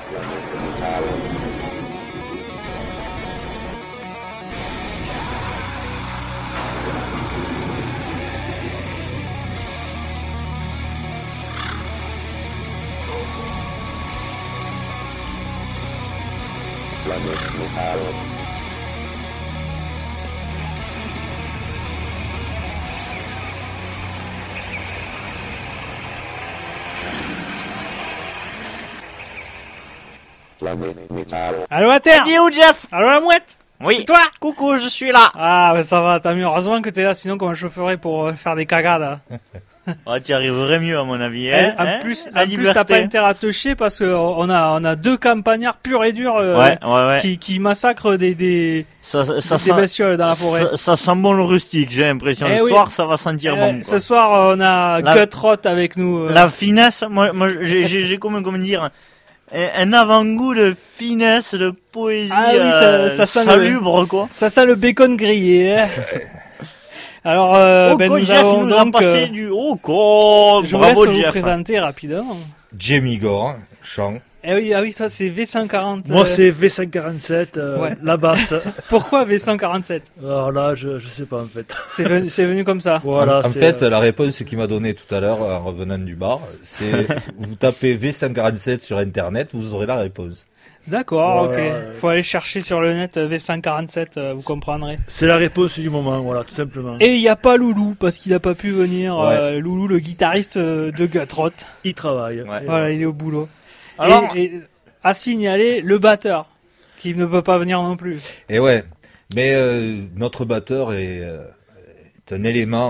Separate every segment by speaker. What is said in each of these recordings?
Speaker 1: Allô la Terre.
Speaker 2: Salut Jeff.
Speaker 1: Allô la mouette.
Speaker 2: Oui.
Speaker 1: C'est toi?
Speaker 2: Coucou, je suis là.
Speaker 1: Ah bah ça va, t'as mieux. Heureusement que t'es là, sinon comment je ferais pour faire des cagades?
Speaker 2: Oh, tu arriverais mieux à mon avis. Hein,
Speaker 1: en plus,
Speaker 2: la
Speaker 1: t'as pas
Speaker 2: liberté.
Speaker 1: intérêt à te chier parce que on a deux campagnards purs et durs
Speaker 2: Ouais.
Speaker 1: qui massacrent des
Speaker 2: des
Speaker 1: bestioles dans la forêt.
Speaker 2: Ça sent bon le rustique, j'ai l'impression. Le soir, ça va sentir bon. Quoi.
Speaker 1: Ce soir, on a Gutroth avec nous.
Speaker 2: La finesse, moi j'ai comment dire un avant-goût de finesse, de poésie
Speaker 1: ça sent
Speaker 2: salubre, quoi.
Speaker 1: Ça sent le bacon grillé. Hein. Alors, nous
Speaker 2: Jeff,
Speaker 1: avons
Speaker 2: il nous a
Speaker 1: donc,
Speaker 2: passé du bravo
Speaker 1: je vous laisse vous
Speaker 2: Jeff.
Speaker 1: présenter rapidement.
Speaker 3: Jamie Gore, chant.
Speaker 1: Oui, ça c'est V140.
Speaker 4: Moi c'est V147, la basse.
Speaker 1: Pourquoi V147?
Speaker 4: Alors là, je sais pas en fait.
Speaker 1: C'est venu comme ça.
Speaker 3: Voilà, en fait, la réponse qu'il m'a donnée tout à l'heure en revenant du bar, c'est vous tapez V147 sur internet, vous aurez la réponse.
Speaker 1: D'accord,
Speaker 4: voilà.
Speaker 1: Ok. Faut aller chercher sur le net V147, vous comprendrez.
Speaker 4: C'est la réponse du moment, voilà, tout simplement.
Speaker 1: Et il n'y a pas Loulou, parce qu'il n'a pas pu venir.
Speaker 3: Ouais.
Speaker 1: Loulou, le guitariste de Gutroth.
Speaker 4: Il travaille.
Speaker 2: Ouais.
Speaker 1: Voilà, il est au boulot.
Speaker 2: Alors,
Speaker 1: et à signaler le batteur, qui ne peut pas venir non plus.
Speaker 3: Et ouais, mais notre batteur est un élément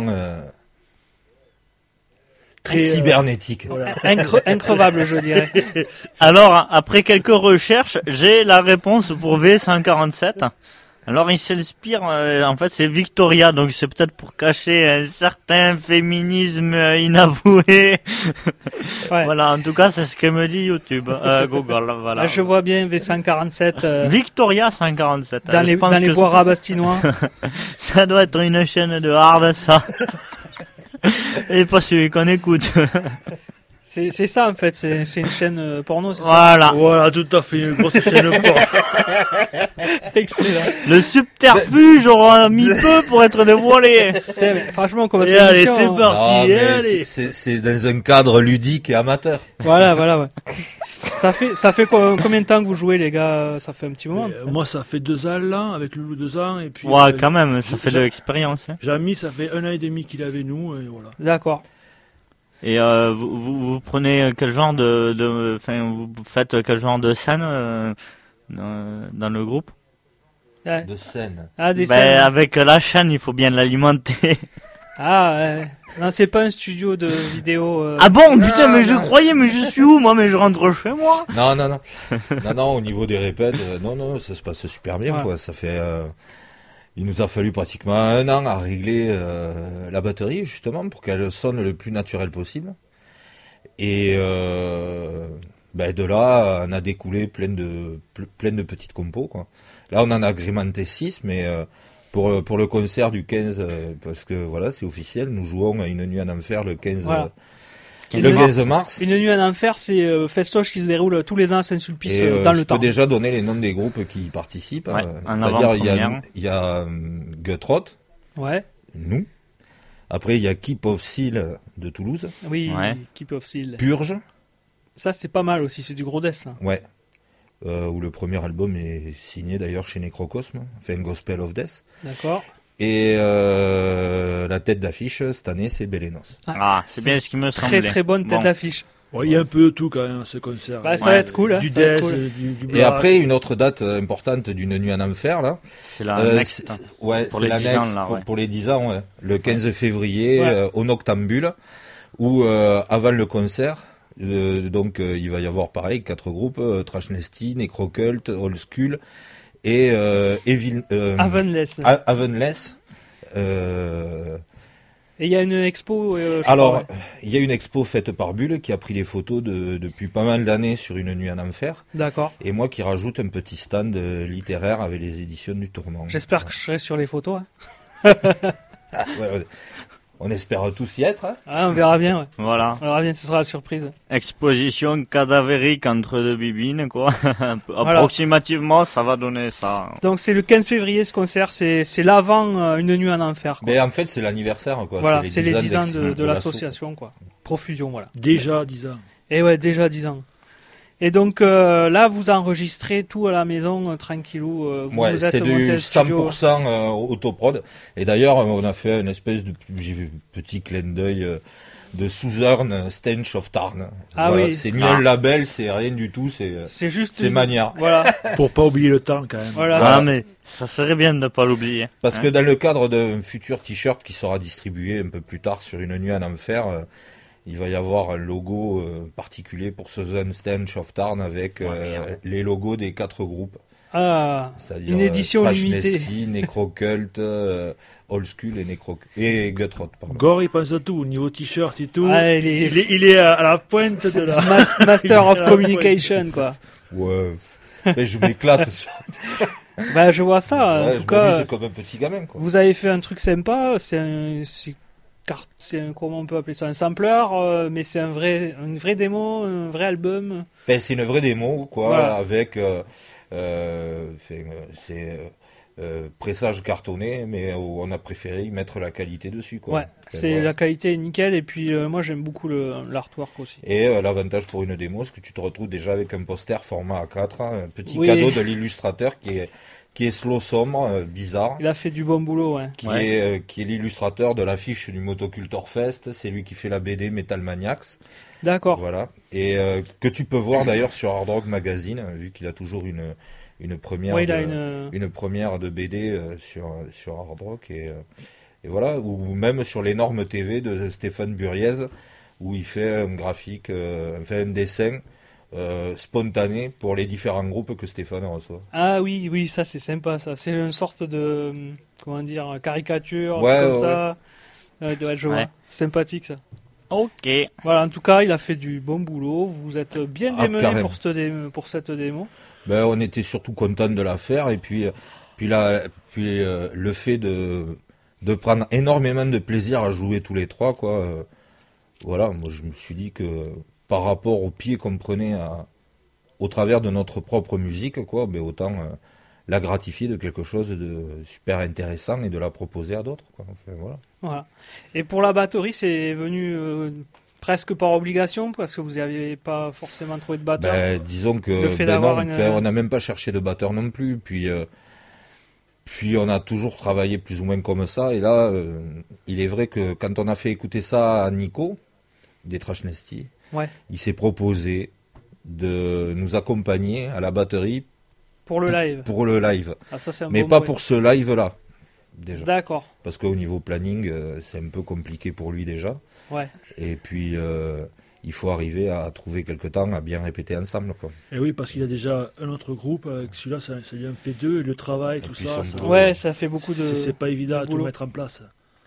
Speaker 3: très cybernétique.
Speaker 4: Voilà.
Speaker 1: Increvable, je dirais.
Speaker 2: alors, après quelques recherches, j'ai la réponse pour V147. Alors, il s'inspire, en fait, c'est Victoria, donc c'est peut-être pour cacher un certain féminisme inavoué.
Speaker 1: Ouais.
Speaker 2: Voilà, en tout cas, c'est ce que me dit YouTube, Google, voilà.
Speaker 1: Là, je vois bien V147
Speaker 2: Victoria 147.
Speaker 1: dans les bois rabastinois.
Speaker 2: Ça doit être une chaîne de hard, ça. Et pas celui qu'on écoute.
Speaker 1: C'est ça en fait, c'est une chaîne porno, c'est
Speaker 2: Voilà.
Speaker 4: Voilà, tout à fait, une grosse chaîne porc.
Speaker 1: ça? Excellent.
Speaker 2: Le subterfuge aura mis peu pour être dévoilé.
Speaker 1: Putain, mais franchement, on commence
Speaker 4: Et allez,
Speaker 1: l'émission.
Speaker 4: c'est parti.
Speaker 3: Ah, mais
Speaker 4: allez.
Speaker 3: c'est dans un cadre ludique et amateur.
Speaker 1: Voilà, ouais. Ça fait combien de temps que vous jouez, les gars? Ça fait un petit moment.
Speaker 4: Moi ça fait 2 ans là, avec Loulou 2 ans, et puis...
Speaker 2: Ouais, quand même, ça fait de l'expérience. Hein.
Speaker 4: Jamy, ça fait 1 an et demi qu'il est avec nous, et voilà.
Speaker 1: D'accord.
Speaker 2: Et vous prenez quel genre vous faites quel genre de scène dans le groupe?
Speaker 1: Ouais.
Speaker 3: De scène.
Speaker 1: Ah, des scènes.
Speaker 2: Avec la chaîne, il faut bien l'alimenter.
Speaker 1: Ah, ouais. Non, c'est pas un studio de vidéo.
Speaker 2: Ah bon, putain, mais je croyais, mais je suis où, moi, mais je rentre chez moi.
Speaker 3: Non, au niveau des répètes, non, ça se passe super bien,
Speaker 1: Ouais.
Speaker 3: quoi. Ça fait, il nous a fallu pratiquement 1 an à régler la batterie, justement, pour qu'elle sonne le plus naturel possible. Et de là, on a découlé plein de petites compos, quoi. Là, on en a agrémenté 6, mais pour le concert du 15, parce que voilà, c'est officiel, nous jouons à Une Nuit en Enfer le 15,
Speaker 1: Voilà.
Speaker 3: le 15 mars.
Speaker 1: Une nuit en enfer, c'est festoche qui se déroule tous les ans à Saint-Sulpice
Speaker 3: Et
Speaker 1: dans le
Speaker 3: je
Speaker 1: temps.
Speaker 3: peux déjà donner les noms des groupes qui y participent.
Speaker 2: Ouais, en
Speaker 3: C'est-à-dire,
Speaker 2: avant-première.
Speaker 3: il y a Gutroth,
Speaker 1: Ouais.
Speaker 3: nous. Après, il y a Keep of Seal de Toulouse.
Speaker 1: Oui,
Speaker 2: Ouais.
Speaker 1: Keep of Seal.
Speaker 3: Purge,
Speaker 1: Ça, c'est pas mal aussi, c'est du gros death, ça.
Speaker 3: ouais. Où le premier album est signé d'ailleurs chez Necrocosme, enfin Gospel of Death.
Speaker 1: D'accord.
Speaker 3: Et la tête d'affiche cette année, c'est Belenos.
Speaker 2: Ah, c'est bien ce qui me semblait.
Speaker 1: Très bonne tête
Speaker 2: Bon.
Speaker 1: d'affiche.
Speaker 4: Ouais, il y a un peu de tout quand même, ce concert.
Speaker 1: Bah, ça
Speaker 2: Ouais.
Speaker 1: va être cool, hein.
Speaker 4: Du
Speaker 1: Ça va être
Speaker 4: death,
Speaker 1: cool.
Speaker 4: du
Speaker 3: Et
Speaker 4: black.
Speaker 3: après, une autre date importante d'Une Nuit en Enfer, là.
Speaker 2: C'est la next.
Speaker 3: Ouais,
Speaker 2: Pour
Speaker 3: c'est
Speaker 2: les 10 ans,
Speaker 3: l'annexe
Speaker 2: là,
Speaker 3: pour,
Speaker 2: ouais.
Speaker 3: pour les 10 ans, ouais. Le 15 février,
Speaker 1: Ouais.
Speaker 3: au Noctambule, où avant le concert, donc il va y avoir pareil 4 groupes, Trash Nasty, Necrocult, Old Skull et
Speaker 1: Avenless.
Speaker 3: Avenless.
Speaker 1: Et il y a une expo. Je
Speaker 3: Alors,
Speaker 1: crois, ouais.
Speaker 3: il y a une expo faite par Bulle qui a pris les photos depuis pas mal d'années sur Une Nuit en Enfer,
Speaker 1: D'accord.
Speaker 3: et moi qui rajoute un petit stand littéraire avec les éditions du Tourment.
Speaker 1: J'espère que je serai sur les photos. Hein.
Speaker 3: Ah, ouais. On espère tous y être. Hein.
Speaker 1: Ah, on verra bien, ouais.
Speaker 2: Voilà.
Speaker 1: On verra bien, ce sera la surprise.
Speaker 2: Exposition cadavérique entre deux bibines, quoi. Approximativement, ça va donner ça.
Speaker 1: Donc c'est le 15 février ce concert, c'est l'avant Une nuit en enfer. Quoi.
Speaker 3: Mais en fait, c'est l'anniversaire, quoi.
Speaker 1: Voilà, c'est les 10 ans
Speaker 3: d'existence
Speaker 1: de l'association, quoi. Profusion, voilà.
Speaker 4: Déjà 10 ans.
Speaker 1: Et ouais, déjà 10 ans. Et donc là, vous enregistrez tout à la maison, tranquillou. Vous
Speaker 3: Ouais,
Speaker 1: vous êtes
Speaker 3: c'est
Speaker 1: monté
Speaker 3: du
Speaker 1: le studio.
Speaker 3: 100% autoprod. Et d'ailleurs, on a fait une espèce de petit clin d'œil de Southern Stench of Tarn.
Speaker 1: Ah
Speaker 3: voilà,
Speaker 1: oui.
Speaker 3: c'est ni un label, c'est rien du tout,
Speaker 1: C'est juste
Speaker 3: c'est
Speaker 1: une-
Speaker 3: manière.
Speaker 1: Voilà,
Speaker 4: Pour pas oublier le temps quand même.
Speaker 1: voilà.
Speaker 2: Ah, mais ça serait bien de ne pas l'oublier.
Speaker 3: Parce
Speaker 2: Hein.
Speaker 3: que dans le cadre d'un futur t-shirt qui sera distribué un peu plus tard sur Une nuit en enfer, il va y avoir un logo particulier pour Southern Stench of Tarn avec les logos des 4 groupes.
Speaker 1: Ah,
Speaker 3: C'est-à-dire
Speaker 1: une édition
Speaker 3: Trash
Speaker 1: limitée.
Speaker 3: Nasty, Necrocult, Old School et Gutrot, pardon.
Speaker 4: Gore il pense à tout, au niveau t-shirt et tout.
Speaker 1: Ah, il
Speaker 4: Il est à la pointe de la...
Speaker 1: Master of
Speaker 4: Il est à la
Speaker 1: Communication, quoi.
Speaker 3: Ouais, mais je m'éclate. sur-
Speaker 1: Bah, je vois ça.
Speaker 3: Ouais,
Speaker 1: En
Speaker 3: je
Speaker 1: tout cas,
Speaker 3: m'amuse comme un petit gamin, quoi.
Speaker 1: vous avez fait un truc sympa. Comment on peut appeler ça, un sampler, mais c'est une vraie démo, un vrai album.
Speaker 3: Enfin, c'est une vraie démo, quoi,
Speaker 1: Voilà.
Speaker 3: avec pressage cartonné, mais on a préféré y mettre la qualité dessus, quoi.
Speaker 1: Ouais,
Speaker 3: Enfin,
Speaker 1: c'est
Speaker 3: voilà.
Speaker 1: la qualité est nickel et puis moi j'aime beaucoup l'artwork aussi.
Speaker 3: Et l'avantage pour une démo, c'est que tu te retrouves déjà avec un poster format A4, hein, un petit
Speaker 1: Oui.
Speaker 3: cadeau de l'illustrateur qui est slow sombre, bizarre.
Speaker 1: Il a fait du bon boulot, ouais.
Speaker 3: Qui est l'illustrateur de l'affiche du Motocultor Fest, c'est lui qui fait la BD Metal Maniacs,
Speaker 1: D'accord.
Speaker 3: voilà, et que tu peux voir d'ailleurs sur Hard Rock Magazine, vu qu'il a toujours une première,
Speaker 1: Ouais, il a
Speaker 3: une première de BD sur Hard Rock, et voilà, ou même sur l'énorme TV de Stéphane Buriez, où il fait un graphique, un dessin spontané pour les différents groupes que Stéphane reçoit.
Speaker 1: Ah oui, ça c'est sympa, ça. C'est une sorte de, comment dire, caricature,
Speaker 3: Ouais,
Speaker 1: comme
Speaker 3: ouais,
Speaker 1: ça. Ouais, je vois.
Speaker 2: Ouais.
Speaker 1: Sympathique ça.
Speaker 2: Ok.
Speaker 1: Voilà, en tout cas, il a fait du bon boulot. Vous êtes bien
Speaker 3: Ah,
Speaker 1: démené
Speaker 3: carrément.
Speaker 1: pour cette démo.
Speaker 3: Ben, on était surtout content de la faire, et puis le fait de prendre énormément de plaisir à jouer tous les trois, quoi. Voilà, moi je me suis dit que par rapport au pied qu'on prenait au travers de notre propre musique, quoi, ben autant la gratifier de quelque chose de super intéressant et de la proposer à d'autres, quoi. Enfin, voilà.
Speaker 1: Voilà. Et pour la batterie, c'est venu presque par obligation parce que vous n'aviez pas forcément trouvé de batteur.
Speaker 3: Ben, disons que
Speaker 1: Le fait
Speaker 3: ben
Speaker 1: d'avoir
Speaker 3: non,
Speaker 1: une-
Speaker 3: enfin, on n'a même pas cherché de batteur non plus. Puis on a toujours travaillé plus ou moins comme ça. Et là, il est vrai que quand on a fait écouter ça à Nico, des Trash Nasty,
Speaker 1: Ouais.
Speaker 3: il s'est proposé de nous accompagner à la batterie
Speaker 1: Pour le live.
Speaker 3: pour le live.
Speaker 1: Ah, ça c'est un
Speaker 3: Mais
Speaker 1: bon
Speaker 3: pas
Speaker 1: bruit.
Speaker 3: pour ce live-là, déjà.
Speaker 1: D'accord.
Speaker 3: Parce qu'au niveau planning, c'est un peu compliqué pour lui déjà.
Speaker 1: Ouais.
Speaker 3: Et puis, il faut arriver à trouver quelque temps à bien répéter ensemble, quoi.
Speaker 4: Et oui, parce qu'il a déjà un autre groupe, avec celui-là, ça lui en fait deux, et le travail,
Speaker 3: Et
Speaker 4: tout
Speaker 3: puis
Speaker 4: ça.
Speaker 3: son
Speaker 4: ça-
Speaker 3: boulot.
Speaker 1: Ouais, ça fait beaucoup de.
Speaker 4: C'est pas évident à tout
Speaker 1: boulot.
Speaker 4: mettre en place.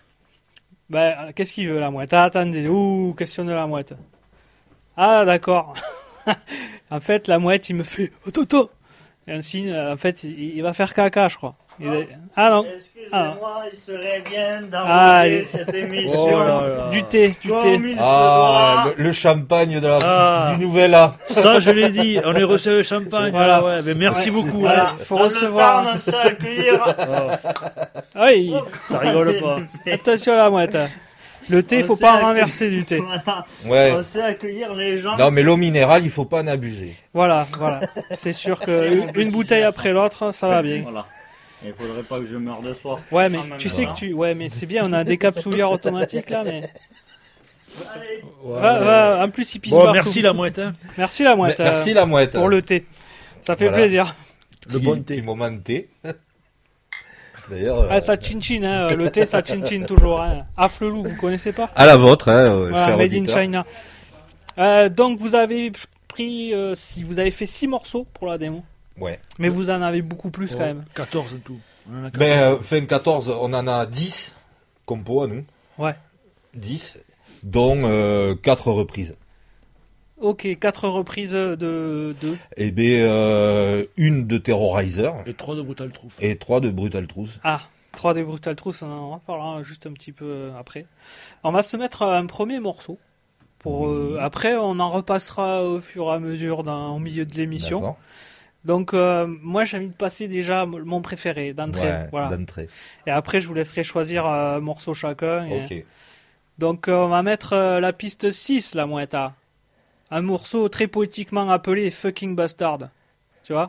Speaker 1: Bah, qu'est-ce qu'il veut la mouette? Ah, attendez, question de la mouette. Ah, d'accord. En fait, la mouette, il me fait Toto. Et un signe, en fait, il va faire caca, je crois. Ah non.
Speaker 2: Excusez-moi, il serait bien
Speaker 1: Ah,
Speaker 2: d'enlever
Speaker 1: il-
Speaker 2: cette émission.
Speaker 4: Oh là là.
Speaker 1: Du thé.
Speaker 2: Comme il se
Speaker 3: Ah,
Speaker 2: doit.
Speaker 3: le champagne
Speaker 4: Ah.
Speaker 3: du nouvel an.
Speaker 4: Ça, je l'ai dit, on est reçu le champagne.
Speaker 1: Voilà.
Speaker 4: Ah ouais, mais merci
Speaker 1: Ouais.
Speaker 4: beaucoup.
Speaker 1: Voilà.
Speaker 4: hein.
Speaker 1: Faut
Speaker 2: Dans
Speaker 1: recevoir.
Speaker 2: le Tarn, on sait accueillir.
Speaker 1: Ah oui,
Speaker 4: Ça rigole pas.
Speaker 1: attention la mouette. Le thé,
Speaker 2: On
Speaker 1: faut
Speaker 2: sait
Speaker 1: pas en
Speaker 2: accueillir-
Speaker 1: renverser du thé.
Speaker 2: Voilà.
Speaker 3: Ouais.
Speaker 2: On sait accueillir les gens.
Speaker 3: Non, mais l'eau minérale, il faut pas en abuser.
Speaker 1: Voilà. C'est sûr que une bouteille après l'autre, ça va bien.
Speaker 2: Voilà. Il faudrait pas que je meure de soif.
Speaker 1: Ouais, mais
Speaker 2: En même
Speaker 1: tu sais
Speaker 2: temps.
Speaker 1: que ouais, mais c'est bien, on a des capsulières automatiques là, mais.
Speaker 2: Allez.
Speaker 4: Ouais.
Speaker 1: En plus, il pisse
Speaker 4: Bon,
Speaker 1: partout.
Speaker 4: merci la mouette. hein.
Speaker 1: Merci la mouette.
Speaker 3: Merci la mouette.
Speaker 1: pour le thé. Ça fait
Speaker 3: Voilà.
Speaker 1: plaisir.
Speaker 4: Le bon thé.
Speaker 3: Petit moment de thé. D'ailleurs,
Speaker 1: Ah, ça chin-chin, hein. Le thé, ça chin-chin toujours. Hein. Afflelou, vous connaissez pas?
Speaker 3: à la vôtre, hein,
Speaker 1: Voilà,
Speaker 3: cher
Speaker 1: made in
Speaker 3: auditeur.
Speaker 1: China. Donc vous avez pris, vous avez fait 6 morceaux pour la démo,
Speaker 3: Ouais.
Speaker 1: mais vous en avez beaucoup plus quand même.
Speaker 4: 14 en tout. On en a 14.
Speaker 3: Ben, fin 14, on en a 10 compos à nous.
Speaker 1: Ouais.
Speaker 3: 10, dont 4 reprises.
Speaker 1: Ok, 4 reprises de.
Speaker 3: Et ben, une de Terrorizer
Speaker 4: Et 3 de Brutal Truth.
Speaker 3: et 3 de Brutal Truth.
Speaker 1: Ah, 3D Brutal Truth, on en parlera juste un petit peu après. On va se mettre un premier morceau. Après, on en repassera au fur et à mesure au milieu de l'émission.
Speaker 3: D'accord.
Speaker 1: Donc, moi, j'ai envie de passer déjà mon préféré d'entrée.
Speaker 3: Ouais,
Speaker 1: Voilà.
Speaker 3: d'entrée.
Speaker 1: Et après, je vous laisserai choisir un morceau chacun.
Speaker 3: Ok.
Speaker 1: Donc, on va mettre la piste 6, la Mouetta. Un morceau très poétiquement appelé Fucking Bastard. Tu vois ?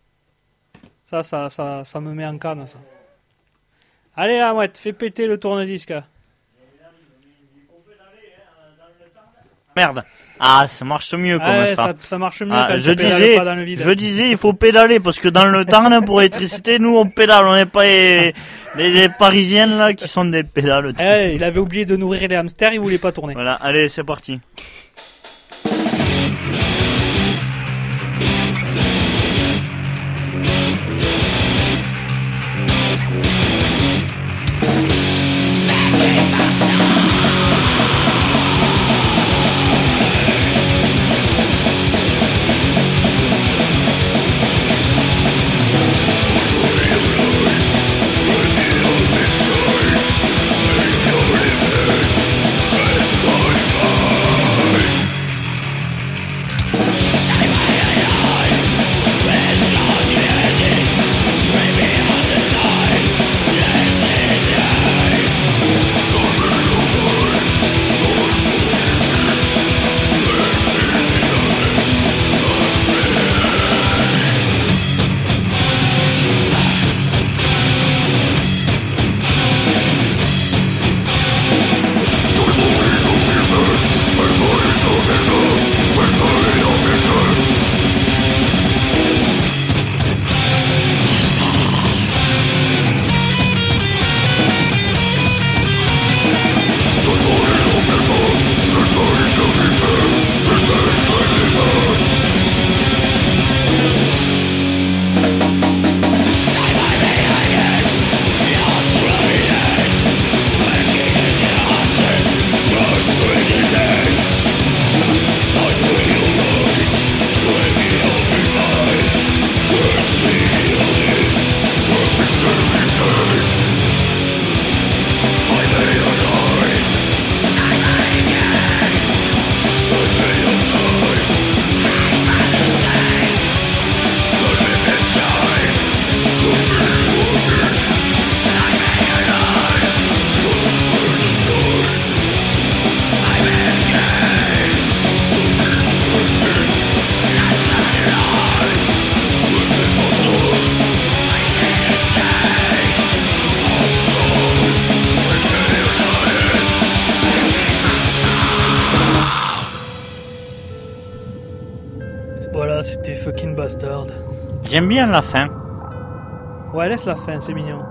Speaker 1: Ça me met en canne, ça. Allez, la Mouette, fais péter le tourne-disque.
Speaker 2: Merde. Ah, ça marche mieux comme
Speaker 1: ça marche mieux
Speaker 2: Ah,
Speaker 1: quand
Speaker 2: je
Speaker 1: tu pédales
Speaker 2: disais,
Speaker 1: pas dans le vide.
Speaker 2: je disais, il faut pédaler parce que dans le Tarn, pour électricité, nous on pédale, on n'est pas les Parisiennes là qui sont des pédales.
Speaker 1: Il avait oublié de nourrir les hamsters, il voulait pas tourner.
Speaker 2: Voilà, allez, c'est parti.
Speaker 1: Voilà, c'était Fucking Bastard.
Speaker 2: J'aime bien la fin.
Speaker 1: Ouais, laisse la fin, c'est mignon.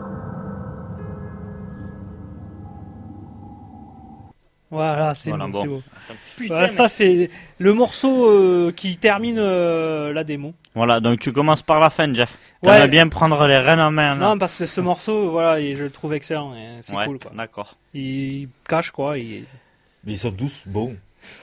Speaker 1: Voilà, c'est
Speaker 2: Voilà,
Speaker 1: bon,
Speaker 2: bon.
Speaker 1: c'est beau.
Speaker 2: Putain,
Speaker 1: Voilà, ça, c'est le morceau qui termine la démo.
Speaker 2: Voilà, donc tu commences par la fin, Jeff. T'aimerais
Speaker 1: Ouais.
Speaker 2: bien prendre les rênes en main. là.
Speaker 1: Non, parce que ce morceau, voilà, je le trouve excellent. Et c'est
Speaker 2: Ouais,
Speaker 1: cool, quoi.
Speaker 2: d'accord.
Speaker 1: Il cache, quoi.
Speaker 3: Mais ils sont tous bons.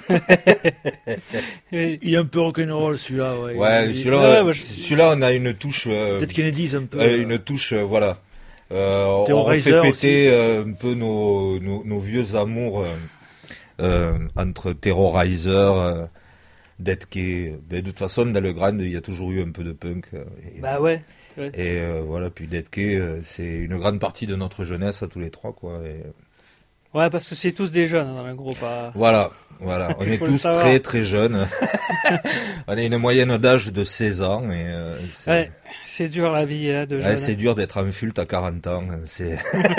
Speaker 4: Il est un peu rock'n'roll celui-là. Ouais,
Speaker 3: Ouais,
Speaker 4: Il-
Speaker 3: celui-là,
Speaker 1: ouais,
Speaker 3: celui-là, on a une touche.
Speaker 4: Peut-être Kennedy's un peu.
Speaker 3: Une touche, voilà. On
Speaker 4: Terrorizer
Speaker 3: refait péter un peu nos vieux amours entre Terrorizer, Dead Key. De toute façon, dans le Grand, il y a toujours eu un peu de punk.
Speaker 1: Bah ouais.
Speaker 3: Et voilà, puis Dead Key, c'est une grande partie de notre jeunesse à tous les trois, quoi. Et
Speaker 1: Ouais, parce que c'est tous des jeunes dans le groupe.
Speaker 3: voilà. On
Speaker 1: Il
Speaker 3: est
Speaker 1: faut le
Speaker 3: tous
Speaker 1: savoir.
Speaker 3: très très jeunes. On a une moyenne d'âge de 16 ans. Et,
Speaker 1: Ouais, c'est dur la vie de
Speaker 3: ouais,
Speaker 1: jeune.
Speaker 3: c'est dur d'être insulte à 40 ans. C'est...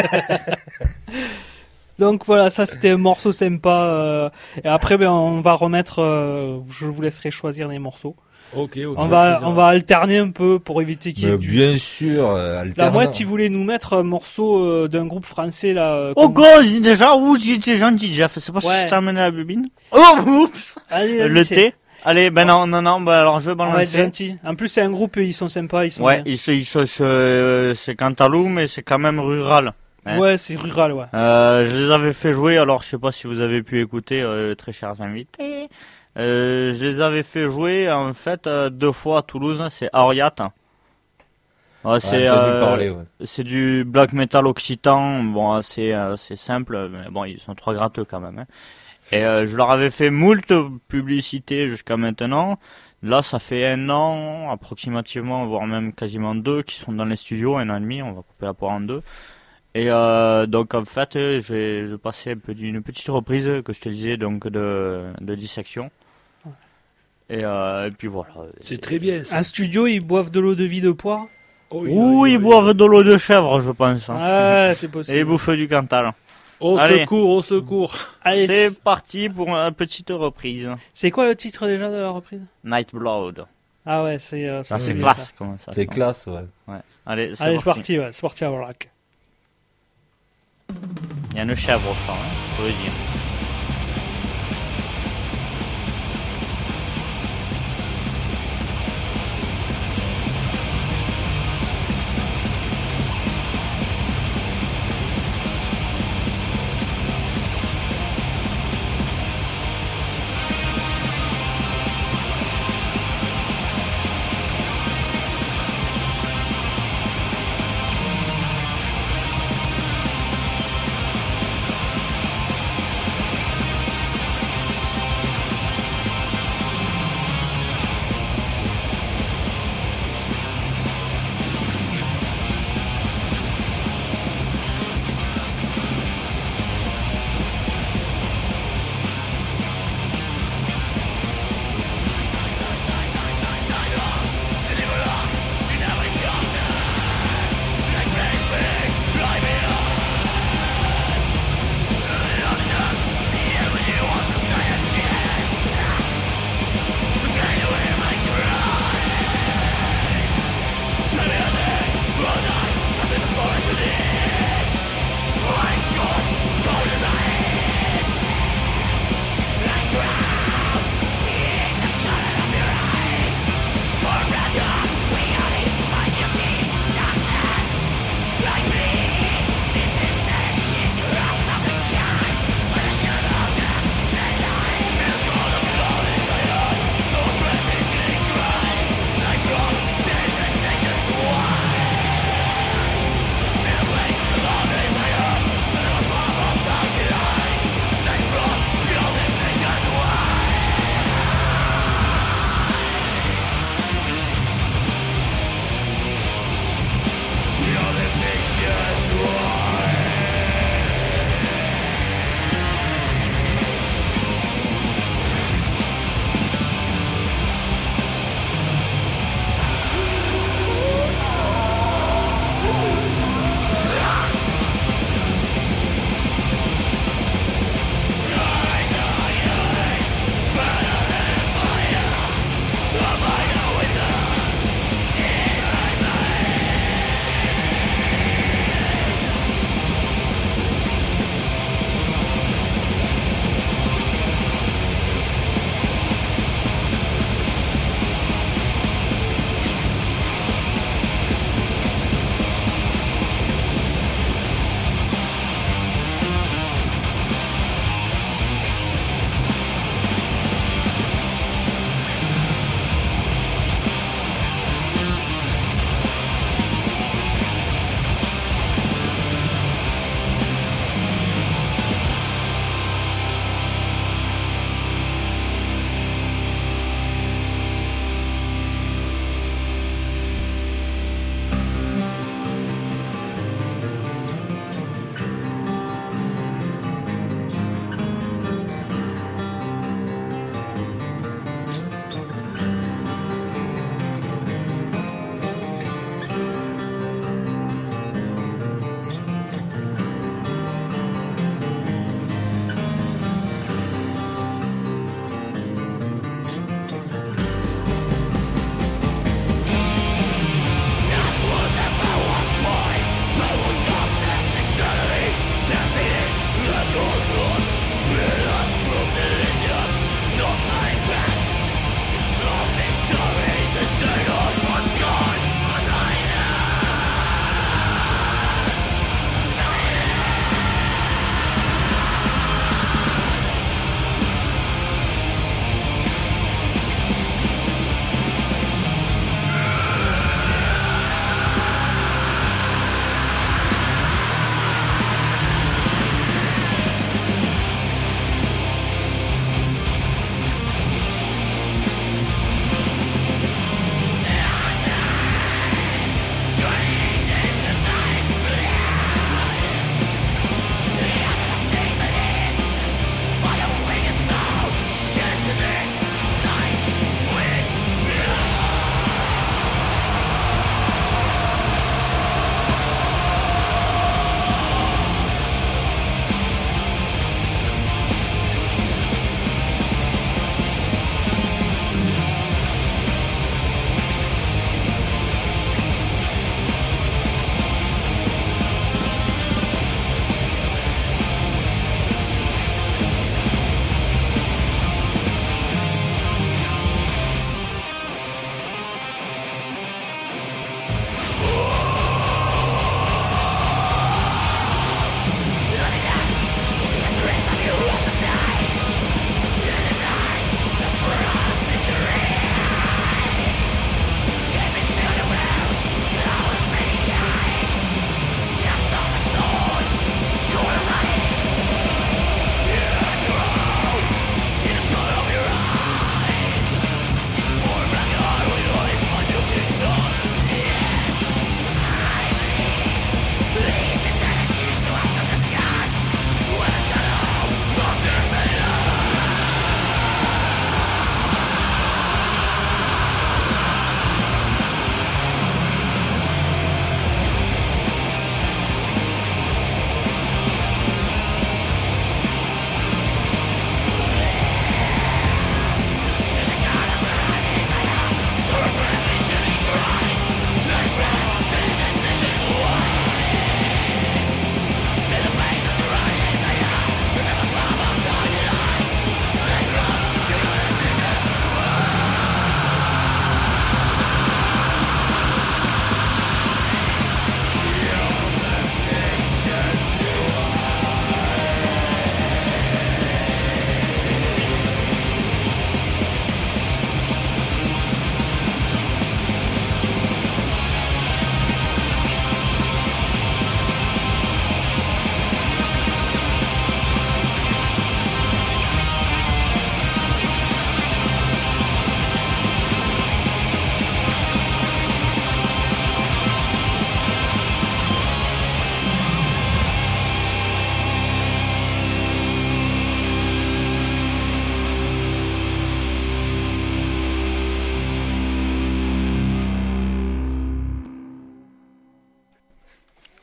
Speaker 1: Donc voilà, ça c'était un morceau sympa. Et après, ben, on va remettre. Je vous laisserai choisir les morceaux.
Speaker 4: Ok.
Speaker 1: On va alterner un peu pour éviter qu'il y ait
Speaker 3: Mais
Speaker 1: du.
Speaker 3: bien sûr,
Speaker 1: La
Speaker 3: alternant.
Speaker 1: mouette, il voulait nous mettre un morceau d'un groupe français là.
Speaker 2: Oh gosse, déjà, j'étais gentil, Jeff. C'est pas si
Speaker 1: Ouais.
Speaker 2: je t'ai amené la bubine. Oh, oups.
Speaker 1: Allez, vas-y,
Speaker 2: Le
Speaker 1: c'est-
Speaker 2: thé. Allez, ben non, bah alors je vais
Speaker 1: On va être
Speaker 2: balancer.
Speaker 1: gentil. En plus, c'est un groupe, ils sont sympas, ils sont.
Speaker 2: Ouais,
Speaker 1: bien.
Speaker 2: c'est Cantalou, mais c'est quand même rural. hein.
Speaker 1: Ouais, c'est rural, ouais.
Speaker 2: Je les avais fait jouer, alors je sais pas si vous avez pu écouter, très chers invités. Je les avais fait jouer en fait 2 fois à Toulouse, c'est Auriat. Ouais, c'est
Speaker 3: entendu parler, ouais.
Speaker 2: c'est du black metal occitan, bon assez simple, mais bon ils sont 3 gratteux quand même. Hein. Et je leur avais fait moult publicités jusqu'à maintenant. Là, ça fait 1 an approximativement, voire même quasiment 2, qui sont dans les studios, 1 an et demi. On va couper la poire en 2. Et donc en fait, je passais un peu d'une petite reprise que je te disais donc de dissection. Et puis voilà.
Speaker 4: C'est très bien ça.
Speaker 1: Un studio, ils boivent de l'eau de vie de poire.
Speaker 2: Oui, ils boivent de l'eau de chèvre, je pense. Hein.
Speaker 1: Ah, c'est
Speaker 2: Et ils
Speaker 1: possible.
Speaker 2: bouffent du Cantal.
Speaker 4: Au
Speaker 2: Allez.
Speaker 4: secours, au secours.
Speaker 1: Allez,
Speaker 2: C'est parti pour une petite reprise.
Speaker 1: c'est quoi le titre déjà de la reprise?
Speaker 2: Nightblood.
Speaker 1: Ah ouais, c'est
Speaker 2: Ça c'est
Speaker 1: bien,
Speaker 2: classe,
Speaker 1: ça.
Speaker 2: comment ça
Speaker 3: C'est
Speaker 2: sonne.
Speaker 3: classe, ouais.
Speaker 2: Ouais. Allez,
Speaker 1: Allez,
Speaker 2: c'est parti.
Speaker 1: ouais, c'est parti à Vrac.
Speaker 2: Il y a une chèvre au champ, hein, faut le dire.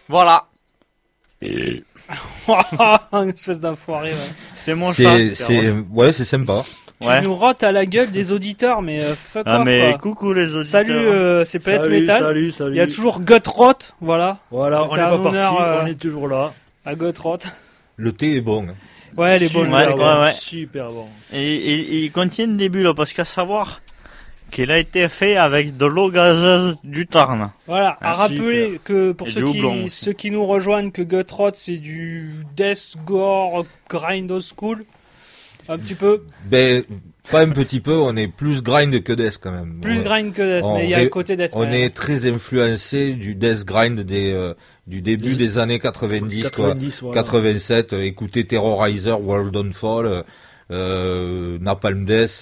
Speaker 2: Voilà.
Speaker 1: Une espèce d'enfoiré, ouais.
Speaker 2: C'est mon chat.
Speaker 3: Ouais, c'est sympa.
Speaker 2: Ouais.
Speaker 1: Tu nous rotes à la gueule des auditeurs, mais fuck
Speaker 2: Ah
Speaker 1: off,
Speaker 2: mais
Speaker 1: quoi.
Speaker 2: coucou les auditeurs.
Speaker 1: Salut, c'est Planète Metal.
Speaker 4: Salut.
Speaker 1: Il y a toujours Gutrot, voilà.
Speaker 4: Voilà,
Speaker 1: C'était
Speaker 4: on n'est
Speaker 1: un
Speaker 4: pas parti,
Speaker 1: honneur,
Speaker 4: on est toujours là.
Speaker 1: À Gutrot.
Speaker 3: Le thé est bon.
Speaker 1: Ouais, elle est bonne.
Speaker 4: Super
Speaker 2: ouais,
Speaker 4: bon,
Speaker 2: ouais.
Speaker 4: super bon.
Speaker 2: Et il contient le début là, parce qu'à savoir qu'il a été fait avec de l'eau gazeuse du Tarn.
Speaker 1: Voilà, à
Speaker 2: Ah,
Speaker 1: rappeler que pour
Speaker 2: Et du houblon aussi.
Speaker 1: ceux qui nous rejoignent, que Gutrot c'est du Death Gore Grind Old School. Un petit peu.
Speaker 3: Ben, pas un petit peu, on est plus grind que death quand même.
Speaker 1: Plus grind que Death,
Speaker 3: on
Speaker 1: mais il y a
Speaker 3: ré-
Speaker 1: le côté Death.
Speaker 3: On
Speaker 1: quand même.
Speaker 3: est très influencé du death grind du début des années 90, quoi.
Speaker 4: 90, voilà.
Speaker 3: 87, écoutez Terrorizer, World on Fall, Napalm Death,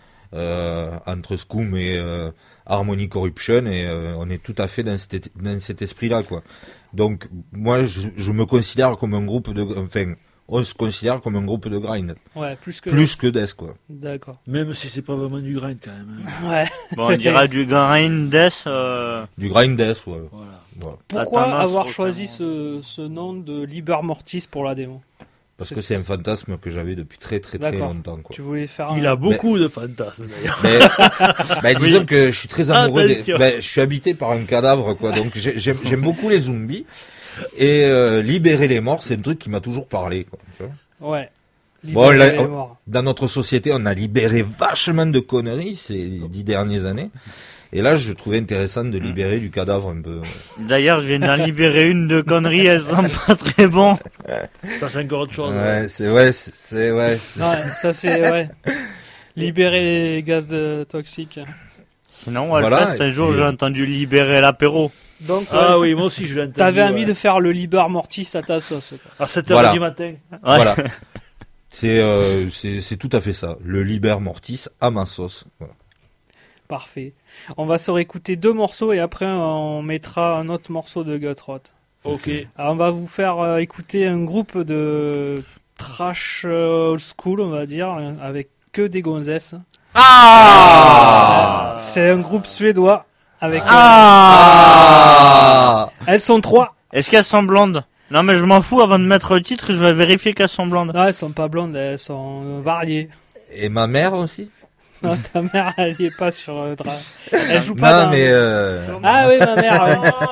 Speaker 3: entre Scum et Harmony Corruption, et on est tout à fait dans cet esprit-là, quoi. Donc, moi, je me considère comme un groupe on se considère comme un groupe de grind.
Speaker 1: Ouais, plus que
Speaker 3: Death, quoi.
Speaker 1: D'accord.
Speaker 4: Même si c'est pas vraiment du grind quand même. hein.
Speaker 1: Ouais.
Speaker 2: Bon, on dira du grind death.
Speaker 3: Du grind death, ouais.
Speaker 4: Voilà.
Speaker 3: Voilà.
Speaker 1: Pourquoi
Speaker 2: tendance
Speaker 1: avoir
Speaker 2: au
Speaker 1: choisi
Speaker 2: canon.
Speaker 1: ce nom de Liber Mortis pour la démo?
Speaker 3: Parce que c'est un fantasme que j'avais depuis très
Speaker 1: D'accord.
Speaker 3: longtemps, quoi.
Speaker 1: Tu voulais faire
Speaker 4: Il a beaucoup de fantasmes d'ailleurs.
Speaker 3: Mais disons que je suis très amoureux
Speaker 4: Attention.
Speaker 3: je suis habité par un cadavre, quoi. Donc j'aime beaucoup les zombies, et libérer les morts, c'est un truc qui m'a toujours parlé, quoi. Tu vois.
Speaker 1: Ouais.
Speaker 3: Bon,
Speaker 1: Libérer
Speaker 3: là,
Speaker 1: les morts.
Speaker 3: Dans notre société, on a libéré vachement de conneries ces 10 dernières années. Et là, je trouvais intéressant de libérer du cadavre un peu.
Speaker 2: D'ailleurs, je viens d'en libérer une de conneries, elle sent pas très bon.
Speaker 4: Ça c'est encore autre chose.
Speaker 3: Ouais, c'est
Speaker 1: Ouais, ça c'est ouais. Libérer les gaz toxiques.
Speaker 2: Sinon,
Speaker 3: Voilà,
Speaker 2: Hellfest, un
Speaker 3: et
Speaker 2: jour,
Speaker 3: puis-
Speaker 2: j'ai entendu libérer l'apéro.
Speaker 1: Donc
Speaker 4: Ah oui, moi aussi je l'ai entendu.
Speaker 1: t'avais envie
Speaker 4: ouais.
Speaker 1: de faire le Liber Mortis à ta sauce. quoi.
Speaker 4: À 7h
Speaker 3: Voilà.
Speaker 4: du matin.
Speaker 2: Ouais.
Speaker 3: Voilà. C'est tout à fait ça. Le Liber Mortis à ma sauce. Voilà.
Speaker 1: Parfait. On va se réécouter 2 morceaux et après on mettra un autre morceau de Gutrot.
Speaker 4: Ok.
Speaker 1: Alors on va vous faire écouter un groupe de trash old school, on va dire, avec que des gonzesses.
Speaker 2: Ah
Speaker 1: C'est un groupe suédois avec.
Speaker 3: Ah
Speaker 1: Elles sont 3.
Speaker 2: Est-ce qu'elles sont blondes? Non, mais je m'en fous, avant de mettre le titre, je vais vérifier qu'elles sont blondes.
Speaker 1: Non, elles sont pas blondes, elles sont variées.
Speaker 3: Et ma mère aussi?
Speaker 1: Non, ta mère, elle y est pas sur le drap. Elle joue pas
Speaker 3: Non,
Speaker 1: dans...
Speaker 3: mais
Speaker 1: Ah oui, ma mère.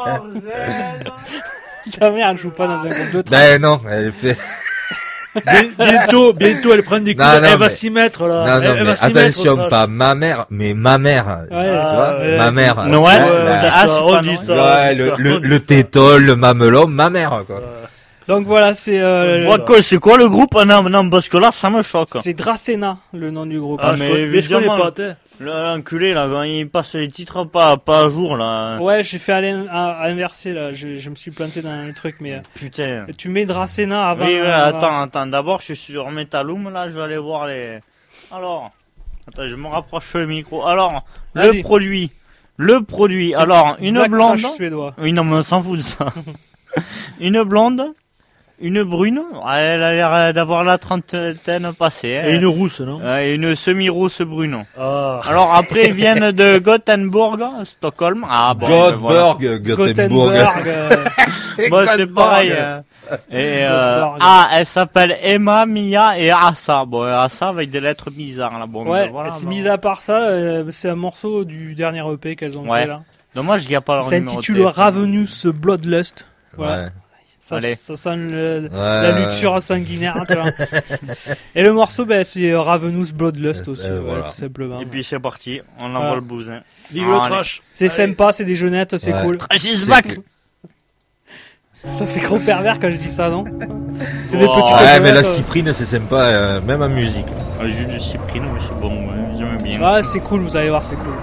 Speaker 1: Ta mère, elle joue pas dans un groupe de trash.
Speaker 3: ben non, elle fait.
Speaker 4: Bientôt elle prend des coups.
Speaker 3: Non, non,
Speaker 4: Elle va
Speaker 3: mais-
Speaker 4: s'y mettre là.
Speaker 3: Non, non,
Speaker 4: Elle
Speaker 3: mais
Speaker 4: va s'y mettre,
Speaker 3: attention,
Speaker 4: ça.
Speaker 3: pas ma mère, mais ma mère.
Speaker 1: Ouais,
Speaker 3: Tu vois,
Speaker 4: ouais.
Speaker 3: ma mère.
Speaker 2: Non, ouais,
Speaker 3: Ouais,
Speaker 2: c'est- ah, c'est
Speaker 4: on
Speaker 2: pas
Speaker 4: dit
Speaker 2: non.
Speaker 4: ça.
Speaker 3: ouais, le tétol, le mamelon, ma mère, quoi.
Speaker 1: Donc voilà, c'est
Speaker 2: C'est quoi le groupe? Ah, non, non, parce que là, ça me choque.
Speaker 1: c'est Dracena, le nom du groupe.
Speaker 2: Ah,
Speaker 4: je
Speaker 2: mais
Speaker 4: connais- mais je connais
Speaker 2: évidemment.
Speaker 4: pas. t'es.
Speaker 2: L'enculé, là, quand il passe les titres pas à jour, là.
Speaker 1: Ouais, j'ai fait aller à inverser là. Je me suis planté dans les trucs, mais
Speaker 2: Putain.
Speaker 1: tu mets Dracena avant.
Speaker 2: Oui, attends. D'abord, je suis sur Metaloom, là, je vais aller voir les... Alors... Attends, je me rapproche le micro. Alors,
Speaker 1: Vas-y.
Speaker 2: le produit.
Speaker 1: C'est
Speaker 2: Alors, une
Speaker 1: Black
Speaker 2: blonde...
Speaker 1: Trash suédois.
Speaker 2: Oui, non, mais on s'en fout de ça. Une blonde, une brune, elle a l'air d'avoir la trentaine passée. Hein.
Speaker 4: Et une rousse, non?
Speaker 2: Et une semi-rousse brune.
Speaker 4: Ah.
Speaker 2: Alors après, ils viennent de Gothenburg, Stockholm. Ah bon, ben voilà.
Speaker 3: Göteborg.
Speaker 1: Gothenburg.
Speaker 2: Bon, c'est pareil. hein. Et
Speaker 1: Gothenburg.
Speaker 2: elle s'appelle Emma, Mia et Asa. Bon, Asa avec des lettres bizarres là. Bon,
Speaker 1: Ouais,
Speaker 2: ben voilà,
Speaker 1: c'est
Speaker 2: bon.
Speaker 1: mis à part ça, c'est un morceau du dernier EP qu'elles ont
Speaker 2: Ouais.
Speaker 1: fait là.
Speaker 2: Dommage qu'il n'y a pas leur
Speaker 1: Ça
Speaker 2: numéro de
Speaker 1: s'intitule
Speaker 2: téléphone.
Speaker 1: Ravenous Bloodlust. Voilà.
Speaker 3: Ouais.
Speaker 1: Ça sent la
Speaker 3: Ouais.
Speaker 1: luxure sanguinaire, tu vois. Et le morceau, ben, c'est Ravenous Bloodlust aussi,
Speaker 3: voilà.
Speaker 1: tout simplement.
Speaker 2: Et puis c'est parti, on envoie
Speaker 1: Voilà.
Speaker 2: le bousin.
Speaker 4: Vive le
Speaker 2: Allez.
Speaker 4: trash.
Speaker 1: C'est sympa, c'est des jeunettes, c'est
Speaker 3: Ouais.
Speaker 1: cool.
Speaker 2: Trash is
Speaker 3: C'est
Speaker 2: back.
Speaker 3: que-
Speaker 1: Ça fait gros pervers quand je dis ça, non? C'est des
Speaker 2: Oh.
Speaker 1: petites
Speaker 3: Ouais, mais
Speaker 1: jeunettes,
Speaker 3: la cyprine, c'est sympa, même en musique.
Speaker 2: Jus de cyprine, mais c'est bon, ouais, j'aime bien.
Speaker 1: Ah, c'est cool, vous allez voir, c'est cool.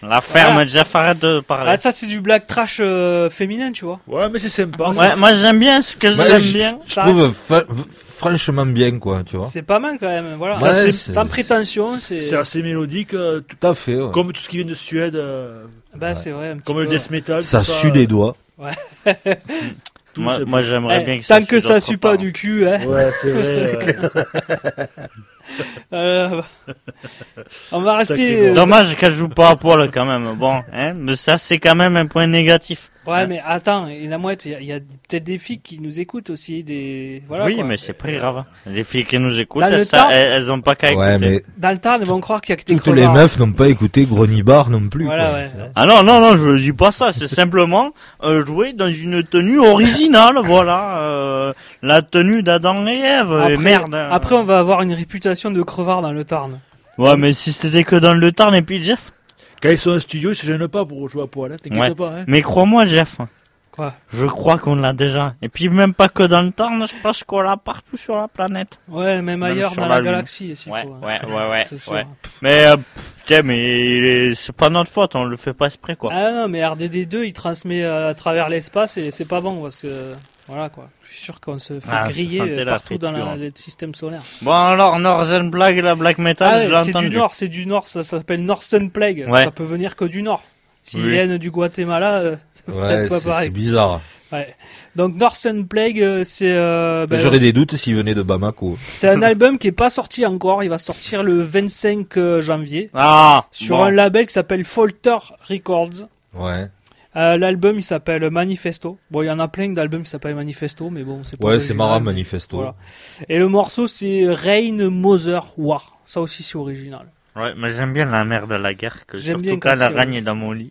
Speaker 2: La ferme,
Speaker 1: Voilà.
Speaker 2: Jeff, arrête de parler.
Speaker 1: Ah, ça, c'est du black trash féminin, tu vois.
Speaker 4: Ouais, mais c'est sympa.
Speaker 2: Ouais, moi j'aime bien ce que
Speaker 3: Ouais,
Speaker 2: j'aime
Speaker 3: je-
Speaker 2: bien.
Speaker 3: Je
Speaker 1: Ça
Speaker 3: trouve franchement bien, quoi, tu vois.
Speaker 1: C'est pas mal quand même, voilà.
Speaker 3: Ouais,
Speaker 1: C'est
Speaker 3: c'est-
Speaker 1: sans prétention,
Speaker 4: C'est
Speaker 1: c'est.
Speaker 4: assez mélodique,
Speaker 3: Tout à fait, ouais.
Speaker 4: comme tout ce qui vient de Suède,
Speaker 1: Bah, c'est vrai, un petit
Speaker 4: comme le
Speaker 1: peu.
Speaker 4: death metal.
Speaker 3: Ça
Speaker 4: tout
Speaker 3: sue des doigts.
Speaker 4: tout,
Speaker 2: Moi,
Speaker 4: c'est-
Speaker 2: moi j'aimerais
Speaker 1: Eh,
Speaker 2: bien que
Speaker 1: tant que
Speaker 2: sue
Speaker 1: ça
Speaker 2: d'autre
Speaker 1: sue pas
Speaker 2: part.
Speaker 1: du cul, hein.
Speaker 4: Ouais, c'est vrai.
Speaker 1: Euh, on va
Speaker 4: Ça qui
Speaker 1: rester.
Speaker 4: est bon.
Speaker 2: Dommage qu'elle joue pas à poil quand même. Bon, hein, mais ça c'est quand même un point négatif.
Speaker 1: Ouais, mais attends, et la mouette, il y a peut-être des filles qui nous écoutent aussi, des. Voilà,
Speaker 2: oui,
Speaker 1: quoi.
Speaker 2: mais c'est pas grave. Les filles qui nous écoutent,
Speaker 1: Dans le
Speaker 2: ça,
Speaker 1: temps-
Speaker 2: elles ont pas qu'à
Speaker 3: Ouais,
Speaker 2: écouter.
Speaker 3: mais
Speaker 1: Dans le Tarn, ils vont croire qu'il y a que des
Speaker 3: toutes les
Speaker 1: crevards.
Speaker 3: meufs n'ont pas écouté Grenibar non plus,
Speaker 1: Voilà,
Speaker 3: quoi.
Speaker 1: ouais.
Speaker 2: Ah non, non, non, je dis pas ça. C'est simplement jouer dans une tenue originale, voilà. La tenue d'Adam et Ève. Et merde.
Speaker 1: Après, on va avoir une réputation de crevard dans le Tarn.
Speaker 2: Ouais, mais si c'était que dans le Tarn et puis Jeff.
Speaker 4: Quand ils sont en studio, ils se gênent pas pour jouer à poil, hein, t'inquiète
Speaker 2: Ouais.
Speaker 4: pas. Hein.
Speaker 2: Mais crois-moi, Jeff.
Speaker 1: Quoi?
Speaker 2: Je crois qu'on l'a déjà. Et puis même pas que dans le Tarn, je pense qu'on l'a partout sur la planète.
Speaker 1: Ouais, même
Speaker 2: Même
Speaker 1: ailleurs
Speaker 2: sur
Speaker 1: dans
Speaker 2: la
Speaker 1: la
Speaker 2: Lune.
Speaker 1: galaxie, s'il
Speaker 2: Ouais,
Speaker 1: faut. hein.
Speaker 2: ouais,
Speaker 1: C'est sûr.
Speaker 2: ouais. Mais putain, mais c'est pas notre faute, on le fait pas exprès quoi.
Speaker 1: Ah non, mais RDD2, il transmet à travers l'espace et c'est pas bon parce que. Voilà quoi. Je suis sûr qu'on se fait
Speaker 2: Ah, ça
Speaker 1: griller
Speaker 2: sentait la
Speaker 1: partout dans
Speaker 2: friture.
Speaker 1: le système solaire.
Speaker 2: Bon alors, Northern Black, la black metal,
Speaker 1: Ah
Speaker 2: je
Speaker 1: ouais,
Speaker 2: l'ai
Speaker 1: c'est
Speaker 2: entendu.
Speaker 1: du nord, ça s'appelle Northern Plague.
Speaker 2: Ouais.
Speaker 1: Ça peut venir que du nord. S'ils
Speaker 2: Oui.
Speaker 1: viennent du Guatemala, c'est
Speaker 3: Ouais,
Speaker 1: peut-être pas
Speaker 3: c'est
Speaker 1: pareil.
Speaker 3: bizarre.
Speaker 1: Ouais. Donc Northern Plague, c'est ben,
Speaker 3: J'aurais des doutes s'il venait de Bamako.
Speaker 1: c'est un album qui est pas sorti encore. Il va sortir le 25 janvier
Speaker 2: Ah,
Speaker 1: sur
Speaker 2: bon.
Speaker 1: un label qui s'appelle Folter Records.
Speaker 3: Ouais.
Speaker 1: L'album il s'appelle Manifesto. Bon, il y en a plein d'albums qui s'appellent Manifesto, mais bon, c'est pas
Speaker 3: Ouais, c'est
Speaker 1: original,
Speaker 3: marrant,
Speaker 1: mais
Speaker 3: Manifesto.
Speaker 1: voilà. Et le morceau c'est Rain Mother War. Ça aussi c'est original.
Speaker 2: Ouais, mais j'aime bien la mère de la guerre, que
Speaker 1: J'aime
Speaker 2: surtout
Speaker 1: bien
Speaker 2: quand
Speaker 1: quand
Speaker 2: elle
Speaker 1: c'est-
Speaker 2: règne dans mon lit.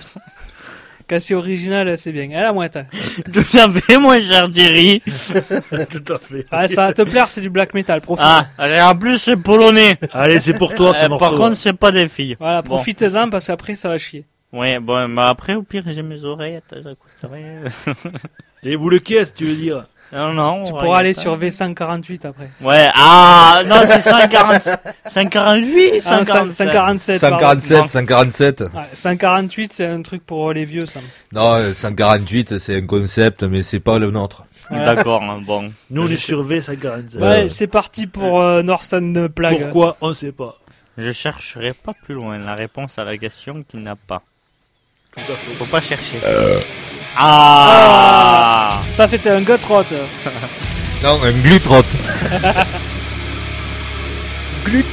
Speaker 1: Quand c'est original, c'est bien. Elle a moins tard.
Speaker 2: Tout à fait, mon cher Thierry.
Speaker 4: Tout à fait.
Speaker 1: Ah, ça va te plaire, c'est du black metal. Profite.
Speaker 2: Ah, et en plus c'est polonais.
Speaker 4: Allez, c'est pour toi ce morceau.
Speaker 2: Par contre, c'est pas des filles.
Speaker 1: Voilà,
Speaker 2: Bon.
Speaker 1: profitez-en parce qu'après ça va chier.
Speaker 2: Ouais, bon, mais après, au pire, j'ai mes oreillettes, ça coûterait.
Speaker 4: Les boules caisses, tu veux dire.
Speaker 2: Non, non.
Speaker 1: Tu
Speaker 2: on
Speaker 1: pourras aller
Speaker 2: regarde
Speaker 1: sur V148 après.
Speaker 2: ça. Ouais, ah, non, c'est 140, 148,
Speaker 1: Ah,
Speaker 2: 147.
Speaker 1: 147. pardon.
Speaker 3: 147, 147.
Speaker 1: Ouais, 148, c'est un truc pour les vieux, ça.
Speaker 3: Non, 148, c'est un concept, mais c'est pas le nôtre.
Speaker 2: D'accord, hein, bon.
Speaker 4: Nous, on est sur V147.
Speaker 1: Ouais, c'est parti pour Northern Plague.
Speaker 4: Pourquoi on sait pas.
Speaker 2: Je chercherai pas plus loin la réponse à la question qu'il n'a pas.
Speaker 4: Tout à fait.
Speaker 2: Faut pas chercher. Ah,
Speaker 1: Ça, c'était un gutrot.
Speaker 3: Non, un glutrot.
Speaker 1: Glut.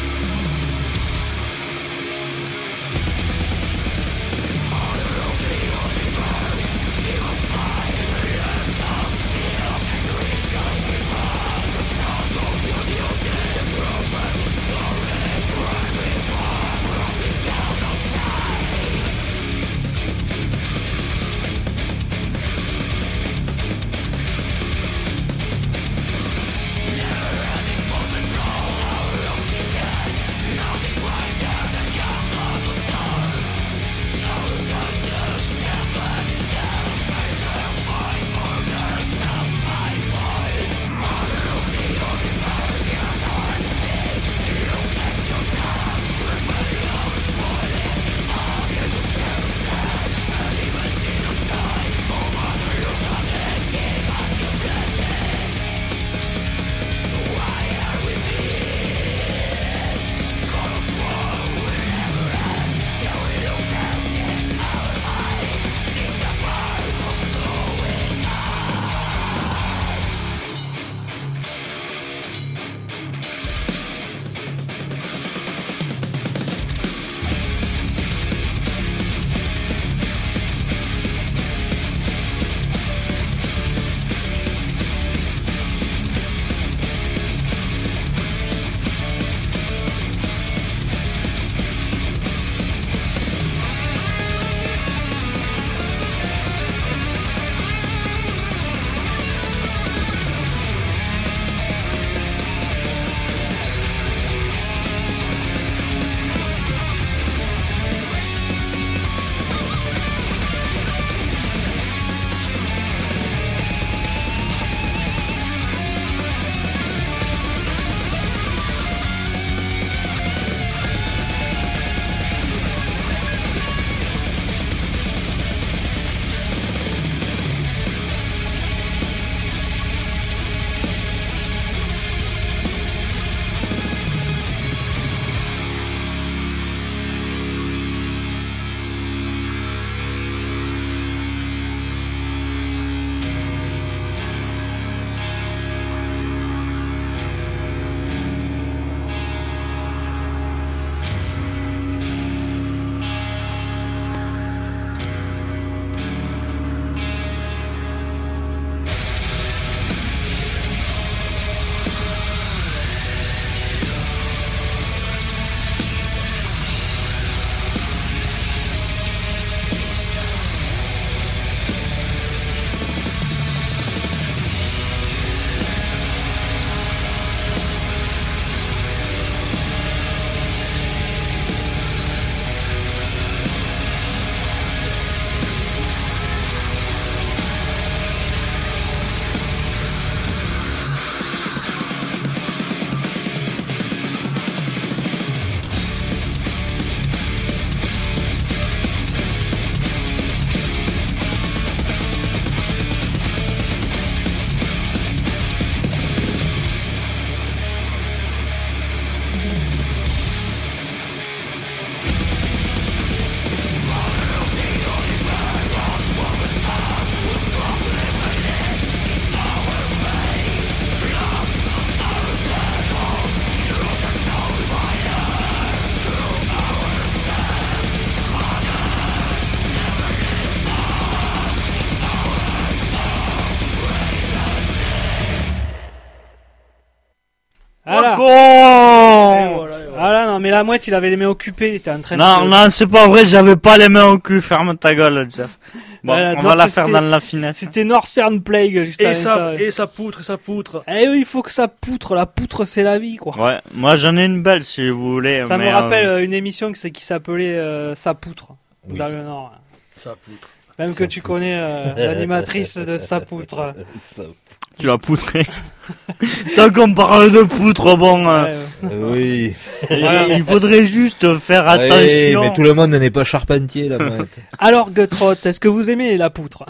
Speaker 2: Oh
Speaker 4: voilà.
Speaker 1: Ah là, non, mais la mouette, il avait les mains occupées, il était en train
Speaker 2: Non,
Speaker 1: de...
Speaker 2: non, c'est pas vrai, j'avais pas les mains au cul, ferme ta gueule, Jeff. Bon,
Speaker 1: Voilà,
Speaker 2: on
Speaker 1: non,
Speaker 2: va la
Speaker 1: c'était-
Speaker 2: faire dans la finesse.
Speaker 1: C'était Northern Plague, juste avant ça.
Speaker 4: Et ça poutre.
Speaker 1: Eh oui, il faut que ça poutre. La poutre, c'est la vie, quoi.
Speaker 2: Ouais, moi j'en ai une belle si vous voulez.
Speaker 1: Ça
Speaker 2: mais,
Speaker 1: me rappelle une émission qui s'appelait Sa poutre,
Speaker 3: Oui.
Speaker 1: dans le Nord.
Speaker 4: Ça poutre.
Speaker 1: Même que tu connais l'animatrice de Sa poutre.
Speaker 3: Ça-
Speaker 2: Tu l'as poutré. Tant qu'on parle de poutre, bon,
Speaker 1: Ouais,
Speaker 3: Oui.
Speaker 2: il faudrait juste faire
Speaker 3: Ouais,
Speaker 2: attention.
Speaker 3: mais tout le monde n'est pas charpentier, la mouette.
Speaker 1: Alors, Gutrot, est-ce que vous aimez la poutre?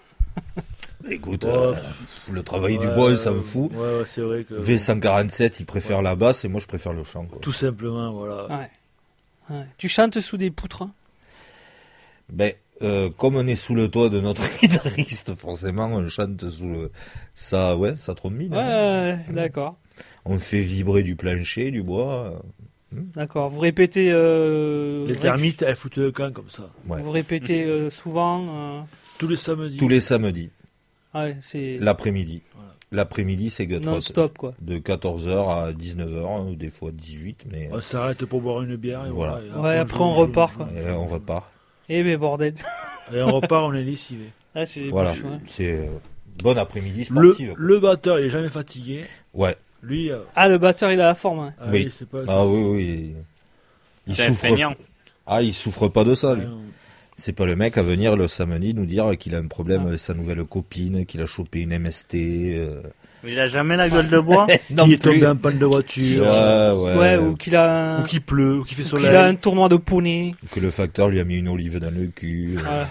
Speaker 3: Écoute,
Speaker 4: Ouais.
Speaker 3: le travail du bois, ça me fout.
Speaker 4: Ouais, c'est vrai que.
Speaker 3: V147, il préfère la basse et moi je préfère le chant. Quoi.
Speaker 4: Tout simplement, voilà.
Speaker 1: Ouais. Tu chantes sous des poutres, hein?
Speaker 3: Ben, comme on est sous le toit de notre guitariste, forcément, on chante sous le... ça trombine. hein.
Speaker 1: Ouais, d'accord.
Speaker 3: On fait vibrer du plancher, du bois.
Speaker 1: D'accord. Vous répétez...
Speaker 4: Les termites, elles foutent le camp comme ça.
Speaker 3: Ouais.
Speaker 1: Vous répétez souvent...
Speaker 4: Tous les samedis.
Speaker 3: Tous les samedis,
Speaker 1: Ouais, c'est
Speaker 3: l'après-midi.
Speaker 4: Voilà.
Speaker 3: L'après-midi, c'est Gutrot.
Speaker 1: non-stop, quoi.
Speaker 3: De 14h à 19h, ou des fois 18, mais
Speaker 4: On s'arrête pour boire une bière et
Speaker 3: Voilà.
Speaker 4: voilà. Et
Speaker 1: Ouais, après on repart, quoi.
Speaker 3: et on repart.
Speaker 1: Eh ben, bordel.
Speaker 4: Et on repart, on est lessivé.
Speaker 1: Ah, c'est des
Speaker 3: Voilà,
Speaker 1: bouches, ouais.
Speaker 3: c'est bon après-midi
Speaker 4: Le,
Speaker 3: sportif.
Speaker 4: le batteur, il est jamais fatigué.
Speaker 3: Ouais.
Speaker 4: Lui,
Speaker 1: Ah, le batteur, il a la forme, hein.
Speaker 3: Oui.
Speaker 4: lui, c'est pas.
Speaker 3: Ah oui, oui. Il
Speaker 2: C'est un
Speaker 3: souffre.
Speaker 2: feignant.
Speaker 3: Ah, il souffre pas de ça, lui.
Speaker 4: Ouais,
Speaker 3: C'est pas le mec à venir le samedi nous dire qu'il a un problème avec sa nouvelle copine, qu'il a chopé une MST.
Speaker 2: Il a jamais la gueule de bois.
Speaker 3: Non
Speaker 4: qui est
Speaker 3: plus.
Speaker 4: tombé en panne de voiture.
Speaker 1: Ouais, ou qu'il a un...
Speaker 4: Ou qui pleut, ou qui fait
Speaker 1: ou qu'il
Speaker 4: soleil.
Speaker 1: a un tournoi de poney.
Speaker 3: Que le facteur lui a mis une olive dans le cul.
Speaker 1: Voilà.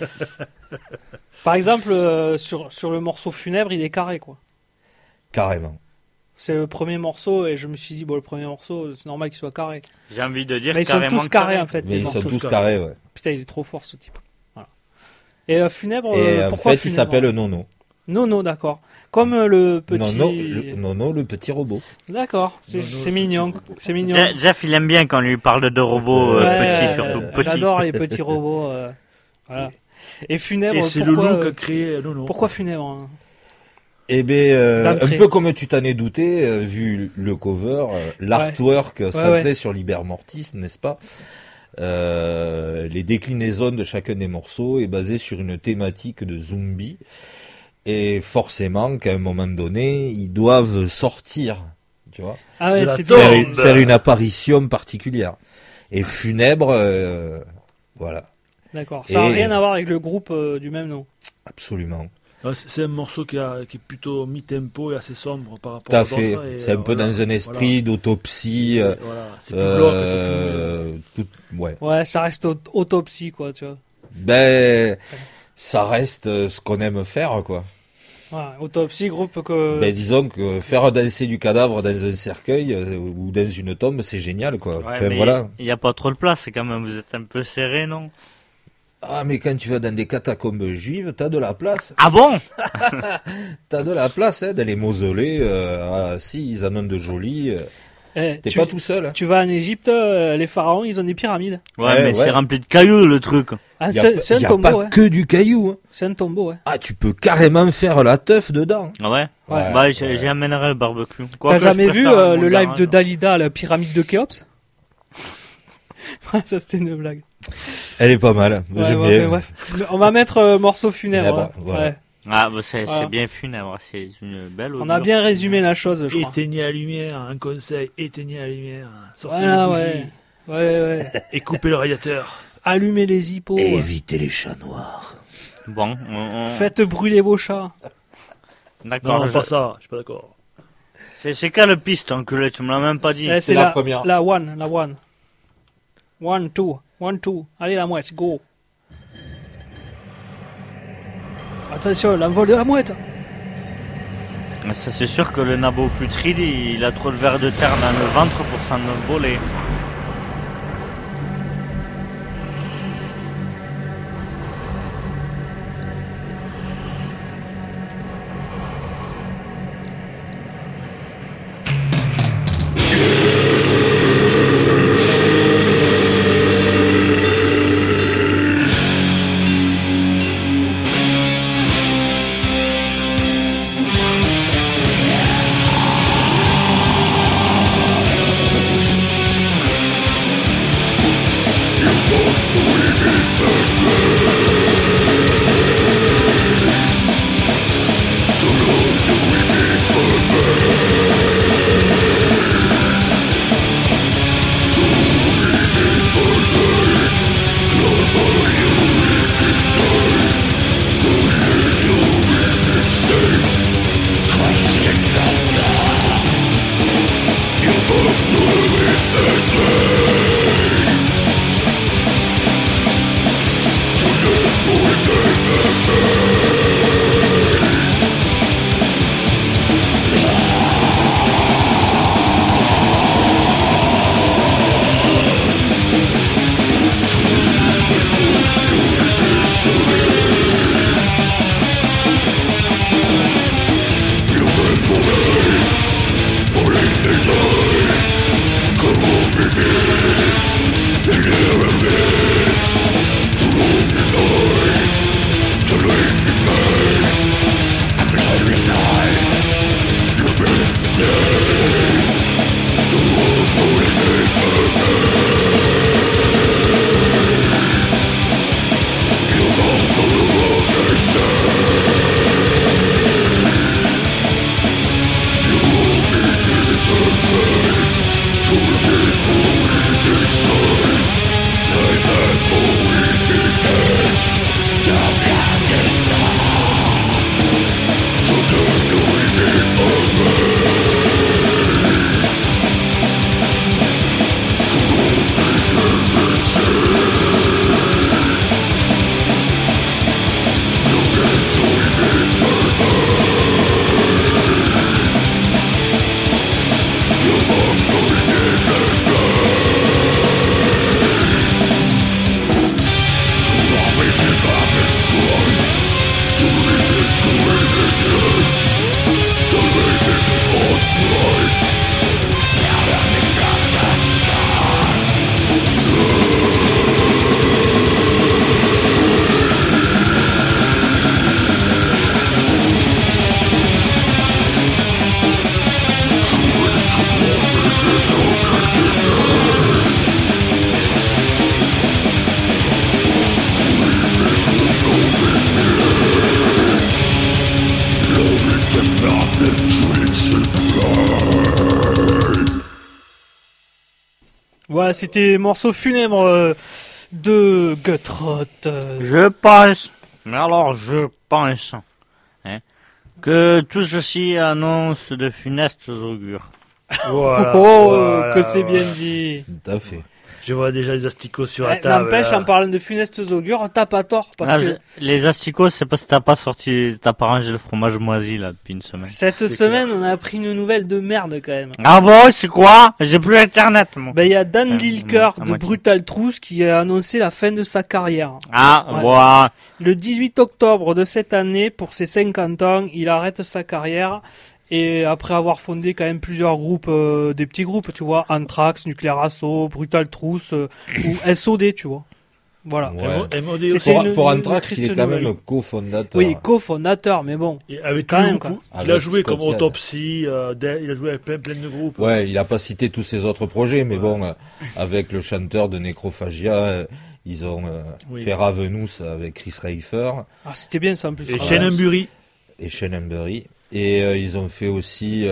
Speaker 1: Par exemple, sur le morceau funèbre, il est carré, quoi.
Speaker 3: Carrément.
Speaker 1: C'est le premier morceau, et je me suis dit, bon, le premier morceau, c'est normal qu'il soit carré.
Speaker 2: J'ai envie de dire
Speaker 1: Mais ils sont
Speaker 2: carrément
Speaker 1: tous carrés,
Speaker 2: carré.
Speaker 1: en fait.
Speaker 3: Mais
Speaker 1: les
Speaker 3: ils sont
Speaker 1: morceaux.
Speaker 3: tous carrés, ouais.
Speaker 1: Putain, il est trop fort, ce type. Voilà. Et funèbre,
Speaker 3: Et en
Speaker 1: pourquoi
Speaker 3: fait, il
Speaker 1: funèbre
Speaker 3: s'appelle Nono.
Speaker 1: Nono, d'accord. Comme le petit...
Speaker 3: Nono, le petit robot.
Speaker 1: D'accord,
Speaker 4: Nono,
Speaker 1: c'est mignon. C'est mignon.
Speaker 2: Jeff, il aime bien quand on lui parle de robots petits, surtout petits.
Speaker 1: J'adore les petits robots. Voilà. Et funèbre,
Speaker 4: Et c'est le
Speaker 1: pourquoi,
Speaker 4: loup qu'a créé Nono.
Speaker 1: pourquoi funèbre, hein?
Speaker 3: Eh bien, un
Speaker 1: D'entrée.
Speaker 3: peu comme tu t'en es douté, vu le cover, l'artwork centré
Speaker 1: ouais.
Speaker 3: sur Liber Mortis, n'est-ce pas les déclinaisons de chacun des morceaux est basé sur une thématique de zombies. Et forcément, qu'à un moment donné, ils doivent sortir, tu vois,
Speaker 1: Ah ouais,
Speaker 4: De la
Speaker 1: c'est
Speaker 4: tombe.
Speaker 1: bien.
Speaker 3: faire une apparition particulière. Et funèbre, voilà,
Speaker 1: D'accord. Ça n'a
Speaker 3: Et-
Speaker 1: rien à voir avec le groupe du même nom.
Speaker 3: absolument.
Speaker 4: Ouais, c'est un morceau qui est plutôt mi-tempo et assez sombre par rapport
Speaker 3: Tout à
Speaker 4: à
Speaker 3: fait.
Speaker 4: d'autres, et,
Speaker 3: C'est un peu
Speaker 4: voilà,
Speaker 3: dans un esprit d'autopsie.
Speaker 4: voilà. Voilà. C'est plus glauque,
Speaker 3: Ouais.
Speaker 1: Ouais, ça reste autopsie, quoi, tu vois.
Speaker 3: Ben, ça reste ce qu'on aime faire, quoi.
Speaker 1: Voilà, autopsie, groupe que...
Speaker 3: Ben, disons que faire danser du cadavre dans un cercueil ou dans une tombe, c'est génial, quoi.
Speaker 2: Ouais,
Speaker 3: Enfin,
Speaker 2: mais
Speaker 3: voilà.
Speaker 2: il n'y a pas trop de place, quand même, vous êtes un peu serré, non?
Speaker 3: Ah, mais quand tu vas dans des catacombes juives, t'as de la place.
Speaker 2: Ah bon?
Speaker 3: T'as de la place, hein, dans les mausolées. Si, ils en ont de jolis.
Speaker 1: Eh,
Speaker 3: T'es pas tout seul. Hein.
Speaker 1: tu vas en Égypte, les pharaons, ils ont des pyramides.
Speaker 2: Ouais,
Speaker 3: Ouais,
Speaker 2: mais
Speaker 3: ouais.
Speaker 2: c'est rempli de cailloux, le truc.
Speaker 1: Ah,
Speaker 3: Y a
Speaker 1: c'est un
Speaker 3: y a
Speaker 1: tombeau,
Speaker 3: pas
Speaker 1: ouais.
Speaker 3: que du caillou. Hein.
Speaker 1: C'est un tombeau, ouais.
Speaker 3: Ah, tu peux carrément faire la teuf dedans.
Speaker 2: Ah ouais?
Speaker 1: Ouais.
Speaker 2: Bah,
Speaker 3: Ouais.
Speaker 2: j'y amènerai le barbecue.
Speaker 1: T'as
Speaker 2: Quoique,
Speaker 1: jamais
Speaker 2: je
Speaker 1: vu
Speaker 2: préfère mon
Speaker 1: le live
Speaker 2: garage.
Speaker 1: de Dalida à la pyramide de Khéops? Ça, c'était une blague.
Speaker 3: Elle est pas mal.
Speaker 1: Ouais,
Speaker 3: J'aime
Speaker 1: ouais,
Speaker 3: bien.
Speaker 1: bref. On va mettre morceau funèbre.
Speaker 3: Funèbre,
Speaker 1: hein.
Speaker 3: voilà.
Speaker 1: Ouais.
Speaker 2: Ah, bah, c'est
Speaker 1: Voilà.
Speaker 2: bien funèbre, c'est une belle
Speaker 1: On
Speaker 2: odeur.
Speaker 1: a bien résumé la chose, je crois.
Speaker 4: Éteignez la lumière, un conseil, éteignez la lumière, sortez
Speaker 1: Voilà,
Speaker 4: les bougies
Speaker 1: ouais. Ouais, ouais.
Speaker 4: et coupez le radiateur.
Speaker 1: Allumez les hippos.
Speaker 3: Évitez les chats noirs.
Speaker 2: Bon,
Speaker 1: Faites brûler vos chats.
Speaker 2: d'accord.
Speaker 4: Non, pas ça, je suis pas d'accord.
Speaker 2: C'est quelle piste, enculé? Tu me l'as même pas dit.
Speaker 1: Eh,
Speaker 3: c'est la première.
Speaker 1: La one. One, two. Allez, la mouette, go. Attention, l'envol de la mouette.
Speaker 2: Ça, c'est sûr que le nabo putride, il a trop de vers de terre dans le ventre pour s'en voler.
Speaker 1: Voilà, c'était morceau funèbre de Gutroth.
Speaker 2: Je pense, mais alors je pense, que tout ceci annonce de funestes augures.
Speaker 4: Voilà,
Speaker 1: que
Speaker 4: voilà,
Speaker 1: c'est bien
Speaker 4: voilà.
Speaker 1: dit.
Speaker 3: Tout à fait.
Speaker 4: Je vois déjà les asticots sur la table.
Speaker 1: N'empêche,
Speaker 4: là.
Speaker 1: en parlant de funestes augures, t'as pas tort, parce que
Speaker 2: Les asticots, c'est parce que t'as pas rangé le fromage moisi là depuis une semaine.
Speaker 1: cette
Speaker 4: C'est
Speaker 1: semaine, on a appris une nouvelle de merde quand même.
Speaker 2: Ah bon, c'est quoi? J'ai plus internet, moi.
Speaker 1: Ben, il y a Dan Lilker
Speaker 2: à
Speaker 1: de
Speaker 2: moitié.
Speaker 1: Brutal Truth qui a annoncé la fin de sa carrière.
Speaker 2: Ah,
Speaker 1: Ouais.
Speaker 2: voilà.
Speaker 1: Le 18 octobre de cette année, pour ses 50 ans, il arrête sa carrière. Et après avoir fondé quand même plusieurs groupes, des petits groupes, tu vois, Anthrax, Nuclear Assault, Brutal Truth, ou SOD, tu vois. Voilà.
Speaker 3: Ouais.
Speaker 4: MOD
Speaker 1: C'est
Speaker 4: aussi.
Speaker 1: une-
Speaker 3: Pour
Speaker 1: une
Speaker 3: Anthrax,
Speaker 1: triste
Speaker 3: il est quand
Speaker 1: nouvelle.
Speaker 3: même cofondateur.
Speaker 1: Oui, cofondateur, mais bon.
Speaker 4: Et avec
Speaker 1: Quand
Speaker 4: tous les
Speaker 1: même,
Speaker 4: groupes
Speaker 3: quoi.
Speaker 4: qu'il a
Speaker 3: Avec
Speaker 4: joué comme
Speaker 3: Scott Ian.
Speaker 4: Autopsy, il a joué avec plein de groupes.
Speaker 3: Ouais, il a pas cité tous ses autres projets, mais bon, avec le chanteur de Necrophagia, ils ont
Speaker 4: Oui.
Speaker 3: fait Ravenous avec Chris Reifer
Speaker 1: Ah, c'était bien ça en plus.
Speaker 4: Et
Speaker 1: Ah,
Speaker 4: Shannon Bury.
Speaker 3: et Shane Embury. Et ils ont fait aussi...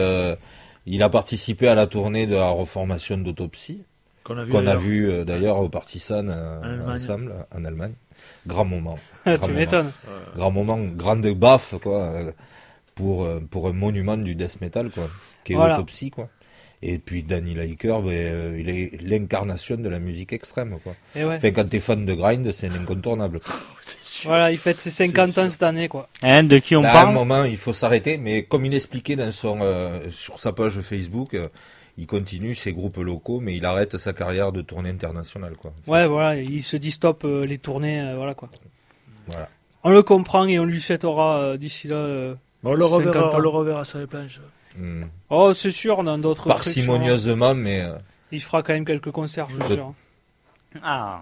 Speaker 3: il a participé à la tournée de la reformation d'Autopsy,
Speaker 4: Qu'on a vu.
Speaker 3: qu'on a
Speaker 4: d'ailleurs.
Speaker 3: vu d'ailleurs au Partisan
Speaker 4: Allemagne.
Speaker 3: ensemble, en Allemagne. Grand moment.
Speaker 1: tu
Speaker 3: Grand moment.
Speaker 1: m'étonnes.
Speaker 3: Grand moment, grande baffe, quoi, pour un monument du death metal, quoi, qui est
Speaker 1: Voilà.
Speaker 3: Autopsy, quoi. Et puis Danny Liker, il est l'incarnation de la musique extrême, quoi.
Speaker 1: Et ouais.
Speaker 3: Enfin, quand t'es fan de grind, c'est l'incontournable.
Speaker 1: Voilà, il fête ses 50
Speaker 4: C'est
Speaker 1: ans
Speaker 4: sûr.
Speaker 1: cette année, quoi.
Speaker 2: Hein, de qui on
Speaker 3: Là, à un
Speaker 2: parle?
Speaker 3: moment, il faut s'arrêter, mais comme il expliquait dans sur sa page Facebook, il continue ses groupes locaux, mais il arrête sa carrière de tournée internationale, quoi.
Speaker 1: Ouais, voilà, il se dit stop les tournées, voilà quoi.
Speaker 3: Voilà.
Speaker 1: On le comprend et on lui souhaitera d'ici là.
Speaker 4: On le
Speaker 1: 50 ans.
Speaker 4: reverra sur les planches.
Speaker 3: Hmm.
Speaker 1: Oh, c'est sûr, dans d'autres trucs,
Speaker 3: Parcimonieusement, mais
Speaker 1: il fera quand même quelques concerts, je suis
Speaker 3: De-
Speaker 1: sûr.
Speaker 2: Ah.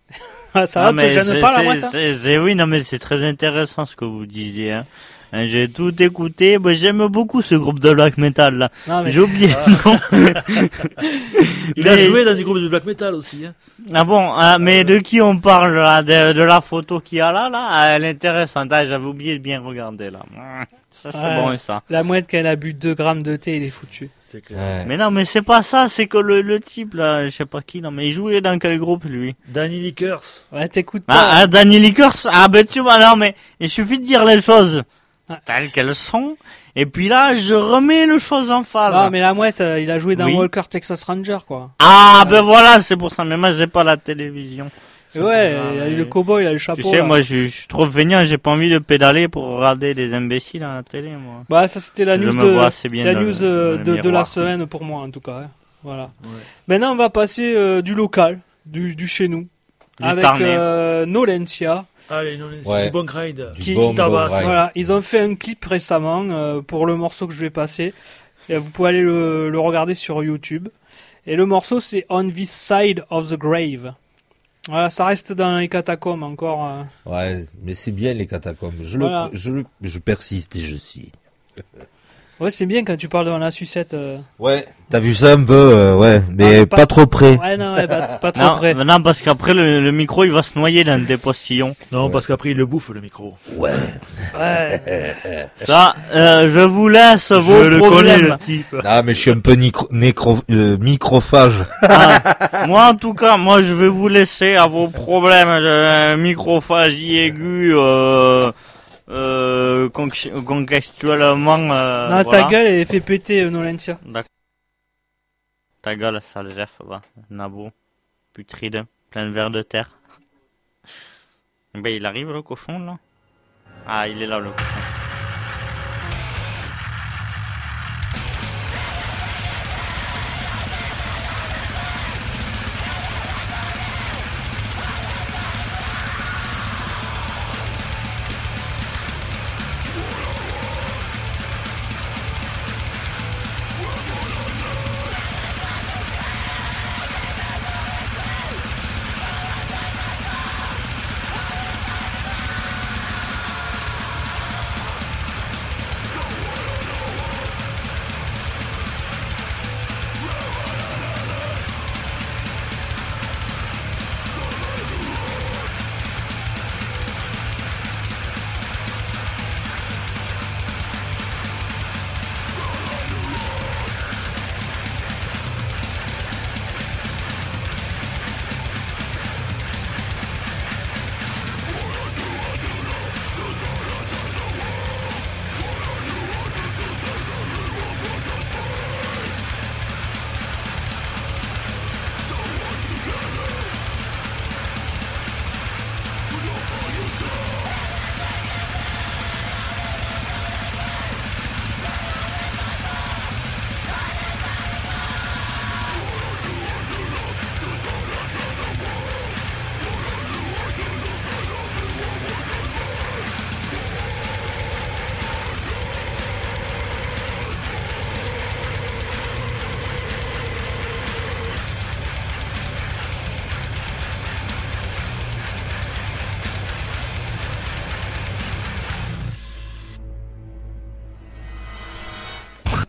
Speaker 1: Ah, ça
Speaker 2: Ah,
Speaker 1: va, te gêne pas la moitié
Speaker 2: oui, non, mais c'est très intéressant ce que vous disiez, hein. Hein, j'ai tout écouté. Moi, j'aime beaucoup ce groupe de black metal, là.
Speaker 1: Non, mais
Speaker 2: J'ai oublié le nom.
Speaker 4: Il a
Speaker 2: Mais-
Speaker 4: joué dans des groupes de black metal aussi. Hein.
Speaker 2: Ah bon, ah, mais de qui on parle, là? De la photo qu'il y a là, là? Ah, elle est intéressante. Ah, j'avais oublié de bien regarder, là. Ça, c'est
Speaker 1: Ouais.
Speaker 2: bon, ça.
Speaker 1: la mouette, quand elle a bu 2 grammes de thé, il est foutu.
Speaker 4: C'est clair.
Speaker 3: ouais.
Speaker 2: Mais non, mais c'est pas ça, c'est que le type, là, je sais pas qui, non, mais il jouait dans quel groupe, lui?
Speaker 4: Danny Lickers.
Speaker 1: Ouais, t'écoutes pas.
Speaker 2: Ah, Danny Lickers. Ah, ben, tu vois, non, mais il suffit de dire les choses
Speaker 1: Ah.
Speaker 2: telles qu'elles sont. Et puis là, je remets les choses en phase.
Speaker 1: Non, mais la mouette, il a joué dans
Speaker 2: Oui.
Speaker 1: Walker Texas Ranger, quoi.
Speaker 2: Ah, ben voilà, c'est pour ça. Mais moi, j'ai pas la télévision.
Speaker 1: Et ouais,
Speaker 2: Ah,
Speaker 1: il a
Speaker 2: mais-
Speaker 1: eu le cowboy, il a le chapeau.
Speaker 2: Tu sais,
Speaker 1: là.
Speaker 2: moi, je suis trop feignant, j'ai pas envie de pédaler pour regarder des imbéciles à la télé, moi.
Speaker 1: Bah, ça c'était la
Speaker 2: Je
Speaker 1: news,
Speaker 2: me vois assez bien
Speaker 1: la
Speaker 2: dans
Speaker 1: news
Speaker 2: le
Speaker 1: de la
Speaker 2: miroir.
Speaker 1: semaine pour moi, en tout cas. Hein. Voilà.
Speaker 4: Ouais.
Speaker 1: Maintenant, on va passer du local, du chez nous,
Speaker 2: Du
Speaker 1: avec
Speaker 2: Tarnais.
Speaker 1: Nolencia.
Speaker 4: Allez, non, c'est
Speaker 3: Ouais.
Speaker 4: du bon grind.
Speaker 3: Du
Speaker 1: Qui-
Speaker 3: bon
Speaker 1: qui
Speaker 4: tabasse,
Speaker 3: grind.
Speaker 1: Voilà, ils ont fait un clip récemment pour le morceau que je vais passer. Et vous pouvez aller le regarder sur YouTube. Et le morceau, c'est On This Side of the Grave. Voilà, ça reste dans les catacombes encore.
Speaker 3: Ouais, mais c'est bien les catacombes.
Speaker 1: Voilà.
Speaker 3: Je persiste et je suis.
Speaker 1: Ouais, c'est bien quand tu parles dans la sucette.
Speaker 3: Ouais, t'as vu ça un peu, ouais, mais
Speaker 1: Ah,
Speaker 3: pas trop près.
Speaker 1: Ouais, non, ouais, pas trop
Speaker 2: Non,
Speaker 1: près.
Speaker 2: non, parce qu'après, le micro, il va se noyer dans des postillons.
Speaker 4: Non, parce qu'après, il le bouffe, le micro.
Speaker 3: Ouais.
Speaker 1: Ouais.
Speaker 2: Ça, je vous laisse vos
Speaker 4: Je le connais,
Speaker 2: problèmes.
Speaker 4: le type.
Speaker 3: Ah, mais je suis un peu microphage.
Speaker 2: Ah, moi, en tout cas, moi, je vais vous laisser à vos problèmes de microphagie aiguë, contextuellement,
Speaker 1: Non,
Speaker 2: voilà.
Speaker 1: ta gueule, elle fait péter Nolencia.
Speaker 2: D'accord. Ta gueule, sale Jeff, va. Nabo. Putride. Plein de vers de terre. Ben, il arrive, le cochon, là. Ah, il est là, le cochon.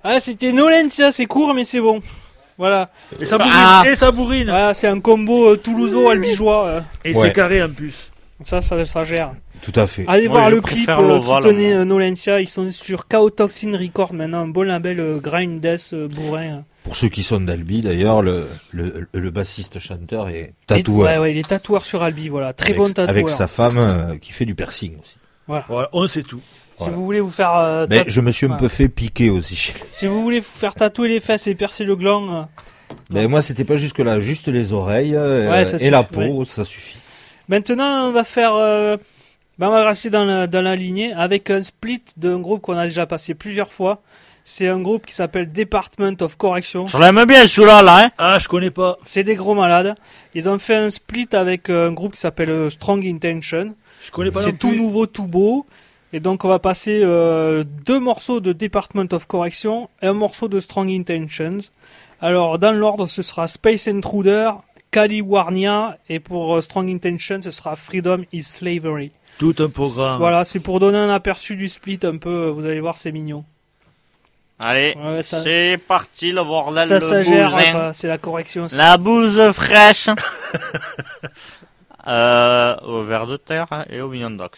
Speaker 1: Ah, c'était Nolentia, c'est court, mais c'est bon. Voilà.
Speaker 4: Et ça bourrine.
Speaker 2: Ah.
Speaker 4: Et ça bourrine.
Speaker 1: Voilà, c'est un combo toulouseau-albigeois.
Speaker 4: Et
Speaker 3: Ouais.
Speaker 4: c'est carré en plus.
Speaker 1: Ça gère.
Speaker 3: Tout à fait.
Speaker 1: Allez
Speaker 2: Moi,
Speaker 1: voir
Speaker 2: je
Speaker 1: le clip,
Speaker 2: préfère l'ovale,
Speaker 1: soutenez
Speaker 2: moi.
Speaker 1: Nolentia. Ils sont sur Chaotoxin Record maintenant, un bon label grind death bourrin.
Speaker 3: Pour ceux qui sont d'Albi, d'ailleurs, le bassiste chanteur est
Speaker 1: Et-
Speaker 3: tatoueur.
Speaker 1: Ouais, il est tatoueur sur Albi, voilà. Très
Speaker 3: avec,
Speaker 1: bon tatoueur.
Speaker 3: avec sa femme qui fait du piercing aussi.
Speaker 4: Voilà, on sait tout.
Speaker 1: Si
Speaker 3: Voilà.
Speaker 1: vous voulez vous faire
Speaker 3: Mais je me suis un
Speaker 1: voilà.
Speaker 3: peu fait piquer aussi.
Speaker 1: si vous voulez vous faire tatouer les fesses et percer le gland,
Speaker 3: Mais moi, c'était pas jusque là, juste les oreilles
Speaker 1: Ouais, ça
Speaker 3: et la
Speaker 1: suffit,
Speaker 3: peau, ça suffit.
Speaker 1: maintenant on va faire on va rester dans la lignée avec un split d'un groupe qu'on a déjà passé plusieurs fois. C'est un groupe qui s'appelle Department of Correction.
Speaker 2: Je l'aime bien celui-là, là, hein.
Speaker 4: Ah, je connais pas.
Speaker 1: C'est des gros malades. Ils ont fait un split avec un groupe qui s'appelle Strong Intention.
Speaker 4: Je connais pas non
Speaker 1: C'est tout
Speaker 4: plus.
Speaker 1: nouveau, tout beau. Et donc on va passer 2 morceaux de Department of Correction et un morceau de Strong Intentions. Alors dans l'ordre ce sera Space Intruder, Caliwarnia et pour Strong Intentions ce sera Freedom is Slavery.
Speaker 4: Tout un programme.
Speaker 1: Voilà, c'est pour donner un aperçu du split un peu, vous allez voir c'est mignon.
Speaker 2: Allez,
Speaker 1: Ouais, ça-
Speaker 2: c'est parti, le bordel,
Speaker 1: Ça
Speaker 2: le
Speaker 1: gère,
Speaker 2: bousin.
Speaker 1: c'est la correction. ça.
Speaker 2: La bouse fraîche. Au ver de terre et au Million Dogs.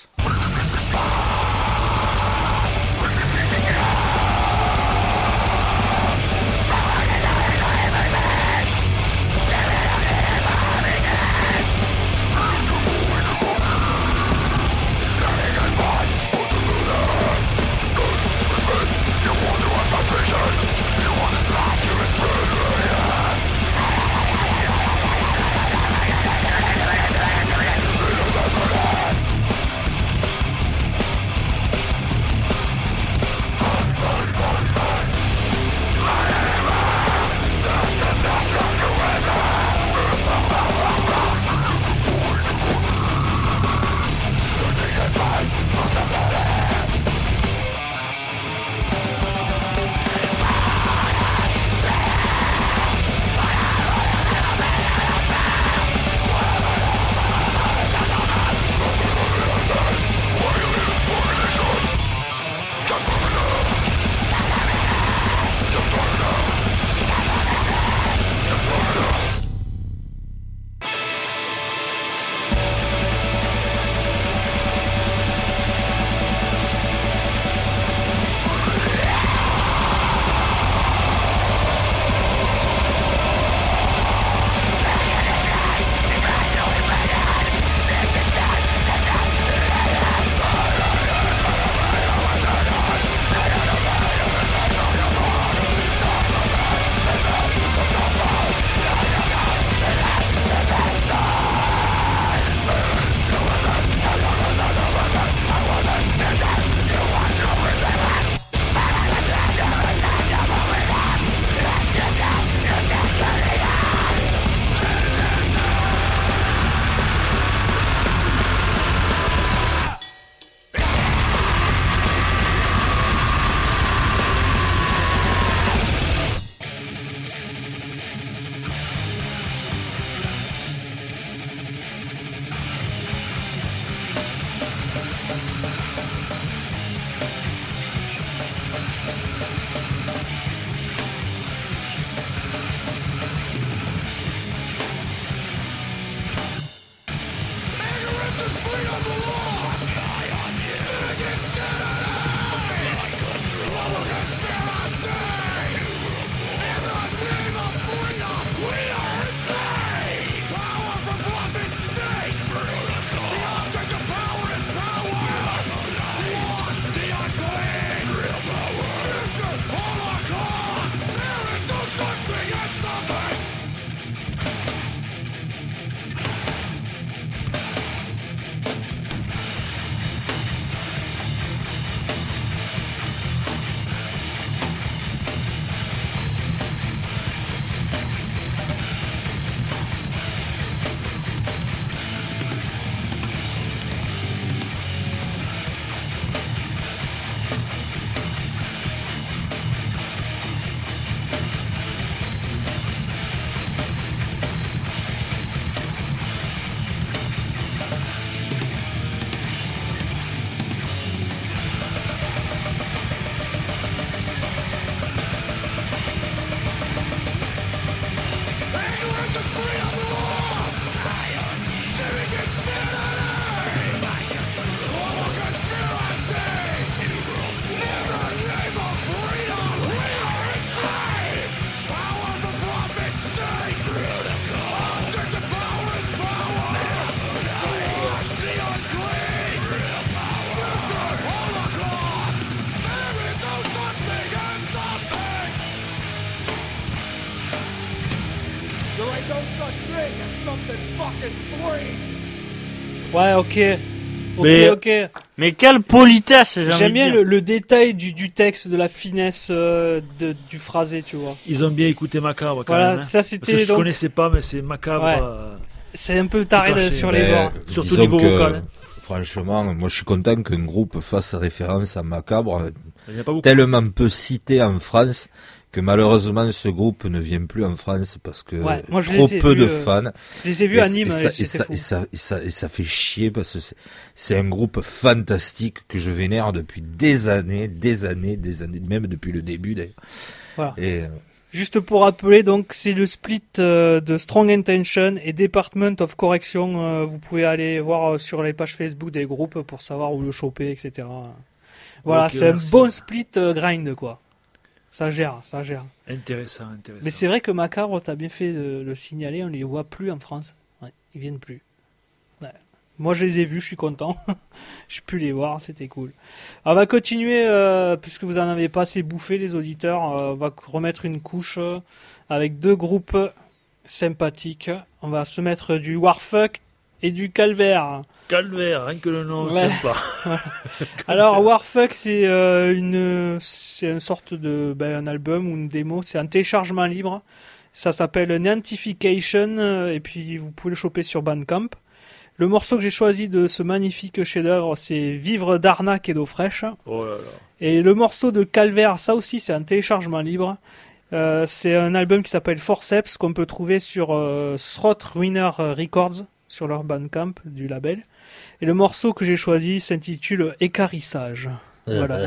Speaker 1: Ouais, ok.
Speaker 4: Mais-
Speaker 1: Ok.
Speaker 2: Mais quelle politesse, j'ai envie
Speaker 1: J'aime
Speaker 2: de
Speaker 1: bien
Speaker 2: dire.
Speaker 1: le détail du texte, de la finesse du phrasé, tu vois.
Speaker 4: Ils ont bien écouté Macabre quand
Speaker 1: Voilà,
Speaker 4: même. Hein.
Speaker 1: ça
Speaker 4: Parce que
Speaker 1: c'était
Speaker 4: je
Speaker 1: donc.
Speaker 4: connaissais pas, mais c'est Macabre.
Speaker 1: Ouais. C'est un peu taré
Speaker 4: Tout caché.
Speaker 1: sur les
Speaker 3: Mais,
Speaker 1: bords.
Speaker 4: Surtout
Speaker 3: disons
Speaker 4: niveau
Speaker 3: que,
Speaker 4: vocal.
Speaker 3: franchement, moi je suis content qu'un groupe fasse référence à Macabre,
Speaker 4: Il n'y en a pas beaucoup.
Speaker 3: tellement peu cité en France, que malheureusement ce groupe ne vient plus en France parce que
Speaker 1: Ouais, moi, je
Speaker 3: trop
Speaker 1: les ai
Speaker 3: peu
Speaker 1: vus,
Speaker 3: de fans.
Speaker 1: Je les ai vus à Nîmes,
Speaker 3: et
Speaker 1: c'était fou.
Speaker 3: ça fait chier parce que c'est un groupe fantastique que je vénère depuis des années, même depuis le début d'ailleurs.
Speaker 1: Voilà.
Speaker 3: Et
Speaker 1: Juste pour rappeler, donc c'est le split de Strong Intention et Department of Correction. Vous pouvez aller voir sur les pages Facebook des groupes pour savoir où le choper, etc. Voilà,
Speaker 4: Ok,
Speaker 1: c'est
Speaker 4: merci.
Speaker 1: un bon split grind, quoi. Ça gère.
Speaker 4: Intéressant.
Speaker 1: Mais c'est vrai que Macabre, t'as bien fait de le signaler, on les voit plus en France. Ouais, ils viennent plus. Ouais. Moi, je les ai vus, je suis content. J'ai pu les voir, c'était cool. On va continuer, puisque vous en avez pas assez bouffé, les auditeurs. On va remettre une couche avec deux groupes sympathiques. On va se mettre du Warfuck et du Calvaire.
Speaker 4: Calvaire, rien que le nom,
Speaker 1: Ouais.
Speaker 4: sympa.
Speaker 1: Alors Warfuck, c'est une sorte de un album ou une démo, c'est un téléchargement libre. Ça s'appelle Niantification et puis vous pouvez le choper sur Bandcamp. Le morceau que j'ai choisi de ce magnifique chef-d'œuvre, c'est Vivre d'arnaque et d'eau fraîche.
Speaker 4: Oh là là.
Speaker 1: Et le morceau de Calvaire, ça aussi c'est un téléchargement libre. C'est un album qui s'appelle Forceps qu'on peut trouver sur Throat Ruiner Records, sur leur Bandcamp du label. Et le morceau que j'ai choisi s'intitule Écarissage. Voilà.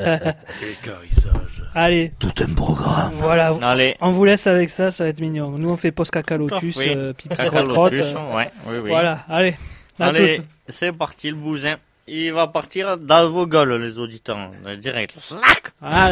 Speaker 4: Écarissage.
Speaker 1: Allez,
Speaker 3: tout un programme.
Speaker 1: voilà.
Speaker 2: Allez,
Speaker 1: On vous laisse avec ça, ça va être mignon. Nous on fait post cacalotus,
Speaker 2: Parfait.
Speaker 1: pipi
Speaker 2: Cacalotus,
Speaker 1: crotte.
Speaker 2: ouais, oui.
Speaker 1: Voilà, allez. À
Speaker 2: Allez,
Speaker 1: toutes.
Speaker 2: c'est parti le bousin. Il va partir dans vos gueules, les auditeurs. Direct. Slack.
Speaker 1: Voilà.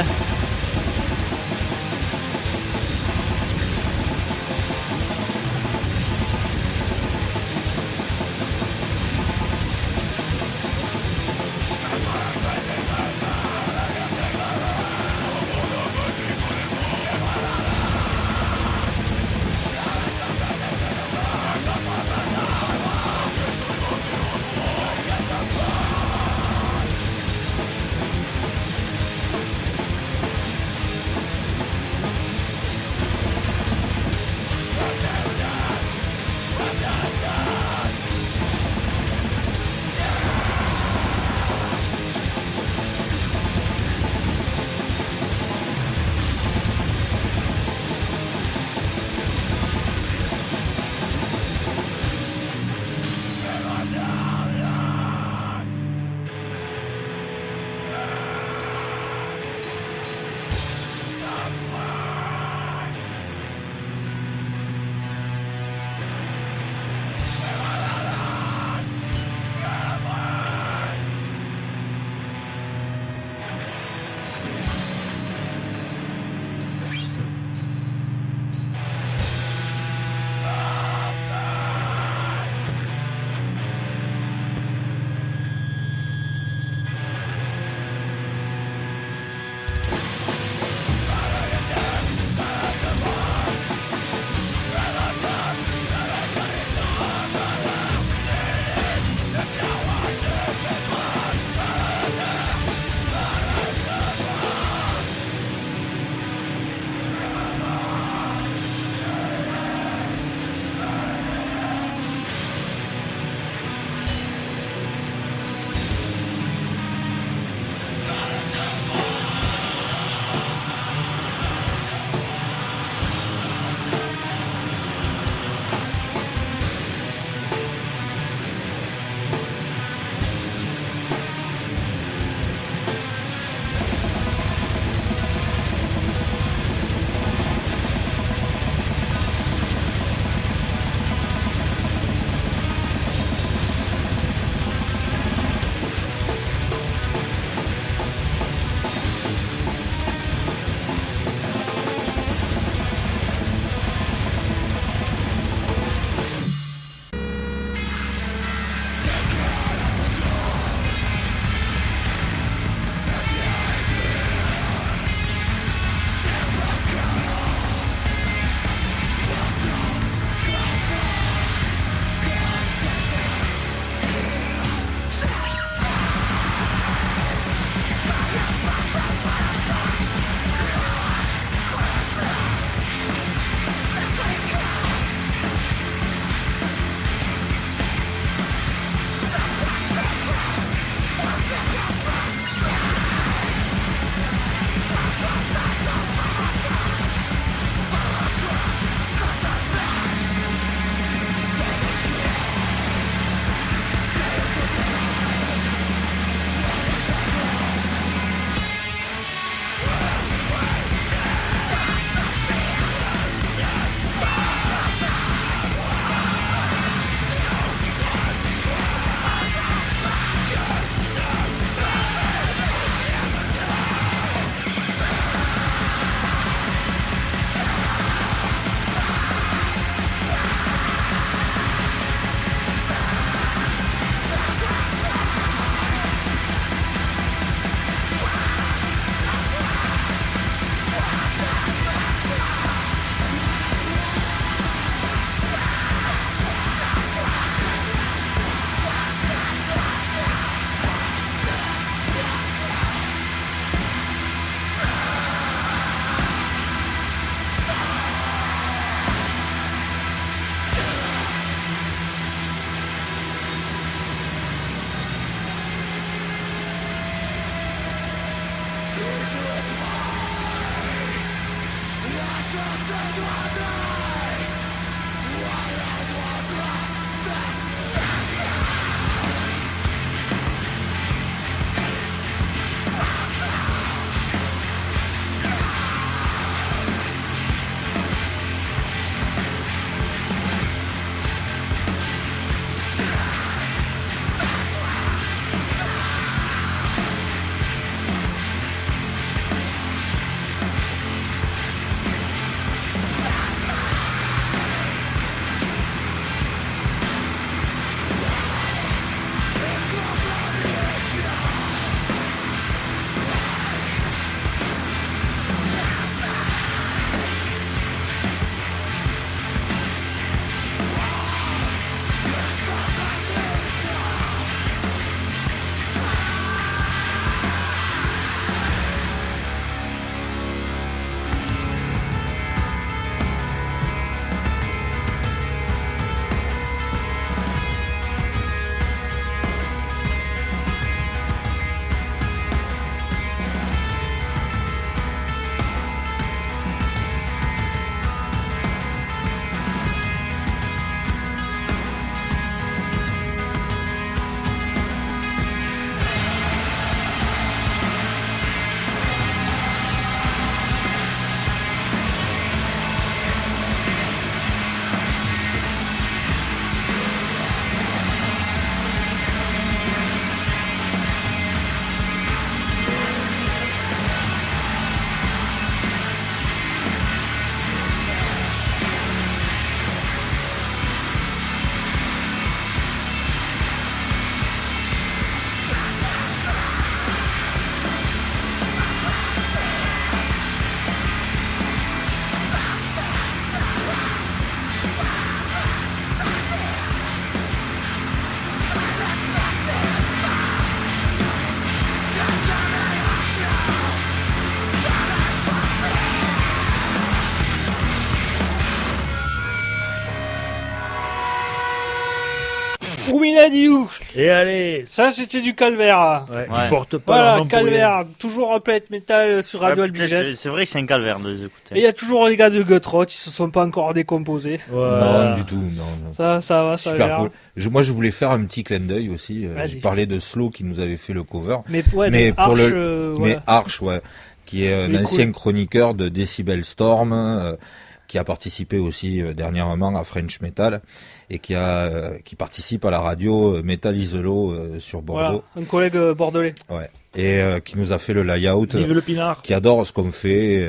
Speaker 1: Ouminadiou.
Speaker 4: Et allez,
Speaker 1: Ça, c'était du calvaire.
Speaker 4: ouais,
Speaker 2: Ouais.
Speaker 4: il porte pas
Speaker 1: Voilà,
Speaker 4: leur nom pour rien.
Speaker 1: calvaire. Toujours un Planet Metal sur Radio
Speaker 2: Ouais, putain,
Speaker 1: Albiges.
Speaker 2: c'est vrai que c'est un calvaire de les
Speaker 1: Et il
Speaker 2: écouter.
Speaker 1: y a toujours les gars de Gutrot, ils se sont pas encore décomposés.
Speaker 4: Voilà.
Speaker 3: Non, du tout, non. non.
Speaker 1: Ça va, ça
Speaker 3: Super
Speaker 1: gère.
Speaker 3: cool. Moi, je voulais faire un petit clin d'œil aussi.
Speaker 1: Vas-y.
Speaker 3: Je parlais de Slow qui nous avait fait le cover.
Speaker 1: Mais ouais,
Speaker 3: Mais
Speaker 1: mais
Speaker 3: pour
Speaker 1: Arch,
Speaker 3: le-
Speaker 1: voilà.
Speaker 3: Mais Arch, ouais, qui est un
Speaker 1: Il est
Speaker 3: ancien
Speaker 1: cool.
Speaker 3: chroniqueur de Decibel Storm, qui a participé aussi dernièrement à French Metal et qui participe à la radio Metal Isolo sur
Speaker 1: Voilà,
Speaker 3: Bordeaux.
Speaker 1: un collègue bordelais.
Speaker 3: Ouais. Et qui nous a fait le layout,
Speaker 4: Vive le pinard.
Speaker 3: qui adore ce qu'on fait.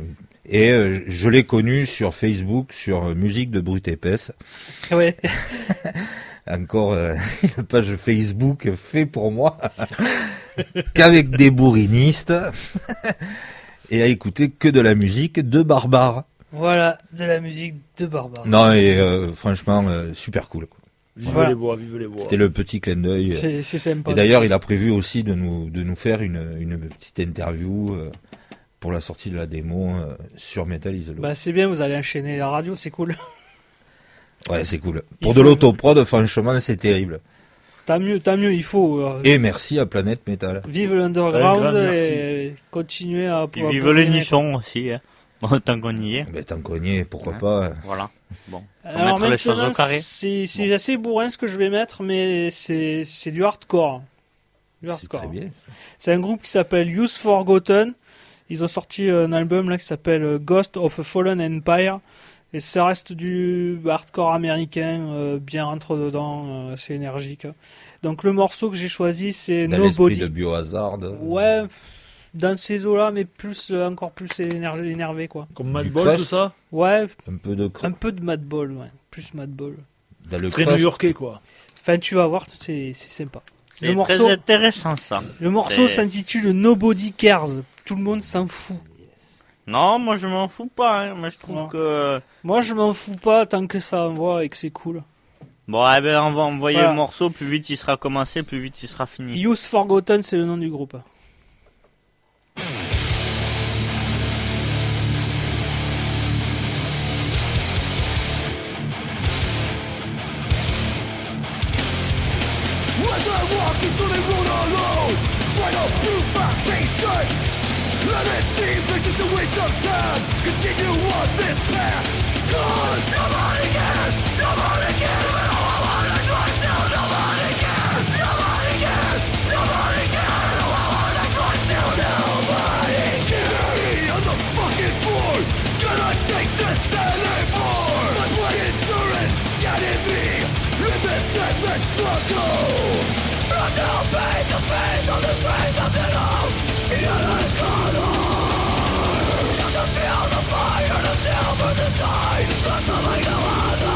Speaker 3: Je l'ai connu sur Facebook, sur Musique de Brute Épaisse.
Speaker 1: Ouais.
Speaker 3: Encore une page Facebook fait pour moi, qu'avec des bourrinistes, et à écouter que de la musique de barbares.
Speaker 1: Voilà, de la musique de barbare.
Speaker 3: Non, et franchement, super cool. Quoi.
Speaker 4: Vive
Speaker 1: Voilà.
Speaker 4: les bois, vive les bois.
Speaker 3: C'était le petit clin d'œil.
Speaker 1: C'est sympa.
Speaker 3: Et d'ailleurs, il a prévu aussi de nous faire une petite interview pour la sortie de la démo sur Metal Isolo.
Speaker 1: Bah, c'est bien, vous allez enchaîner la radio, c'est cool.
Speaker 3: Ouais, c'est cool.
Speaker 1: Il
Speaker 3: Pour
Speaker 1: faut-
Speaker 3: de l'autoprod, franchement, c'est terrible.
Speaker 1: Tant mieux, il faut.
Speaker 3: Et merci à Planète Metal.
Speaker 1: Vive l'underground
Speaker 4: Un grand merci.
Speaker 1: et continuer à...
Speaker 2: Puis vive les nichons aussi, hein. Bon, tant qu'on y est.
Speaker 3: Mais tant qu'on y est, pourquoi
Speaker 2: Ouais.
Speaker 3: pas.
Speaker 2: Voilà. Bon.
Speaker 1: Alors
Speaker 2: mettre les choses au
Speaker 1: maintenant,
Speaker 2: carré.
Speaker 1: c'est assez bourrin ce que je vais mettre, mais c'est du hardcore. Du
Speaker 3: C'est
Speaker 1: hardcore.
Speaker 3: très bien. Ça.
Speaker 1: C'est un groupe qui s'appelle Use Forgotten. Ils ont sorti un album là qui s'appelle Ghost of a Fallen Empire. Et ça reste du hardcore américain, bien rentre dedans, c'est énergique. Donc le morceau que j'ai choisi c'est
Speaker 3: Dans l'esprit
Speaker 1: Nobody.
Speaker 3: de Biohazard.
Speaker 1: Ouais, dans ces eaux-là, mais encore plus énervé quoi.
Speaker 4: Comme
Speaker 3: Du
Speaker 4: Madball,
Speaker 3: crust.
Speaker 4: tout ça.
Speaker 1: Ouais,
Speaker 3: Un peu de
Speaker 1: un peu de Madball, ouais. Plus Madball.
Speaker 3: dans le
Speaker 4: Très
Speaker 3: crust.
Speaker 4: new-yorkais, quoi.
Speaker 1: Enfin, tu vas voir, c'est sympa.
Speaker 2: C'est
Speaker 1: Le
Speaker 2: très
Speaker 1: morceau,
Speaker 2: intéressant, ça.
Speaker 1: le morceau
Speaker 2: c'est-
Speaker 1: s'intitule Nobody Cares. Tout le monde s'en fout.
Speaker 2: Non, moi je m'en fous pas, hein. Moi je trouve
Speaker 1: Non.
Speaker 2: que...
Speaker 1: Moi, je m'en fous pas tant que ça envoie et que c'est cool.
Speaker 2: Bon, eh ben, on va envoyer
Speaker 1: Voilà.
Speaker 2: le morceau, plus vite il sera commencé, plus vite il sera fini.
Speaker 1: Use Forgotten, c'est le nom du groupe.
Speaker 5: As I walk through the road alone, trying to prove my patience. Let it seem that it's a waste of time. Continue on this path, 'cause nobody cares. Nobody cares. And all I wanna try still, nobody cares. Nobody cares. Nobody cares. And all I wanna try still, nobody cares. On the fucking floor, gonna take this anymore. My blood endurance scanning me in this endless struggle. Until paint the face of this grace of it all. Yet I got on. Just to feel the fire to never decide. That's all I know other.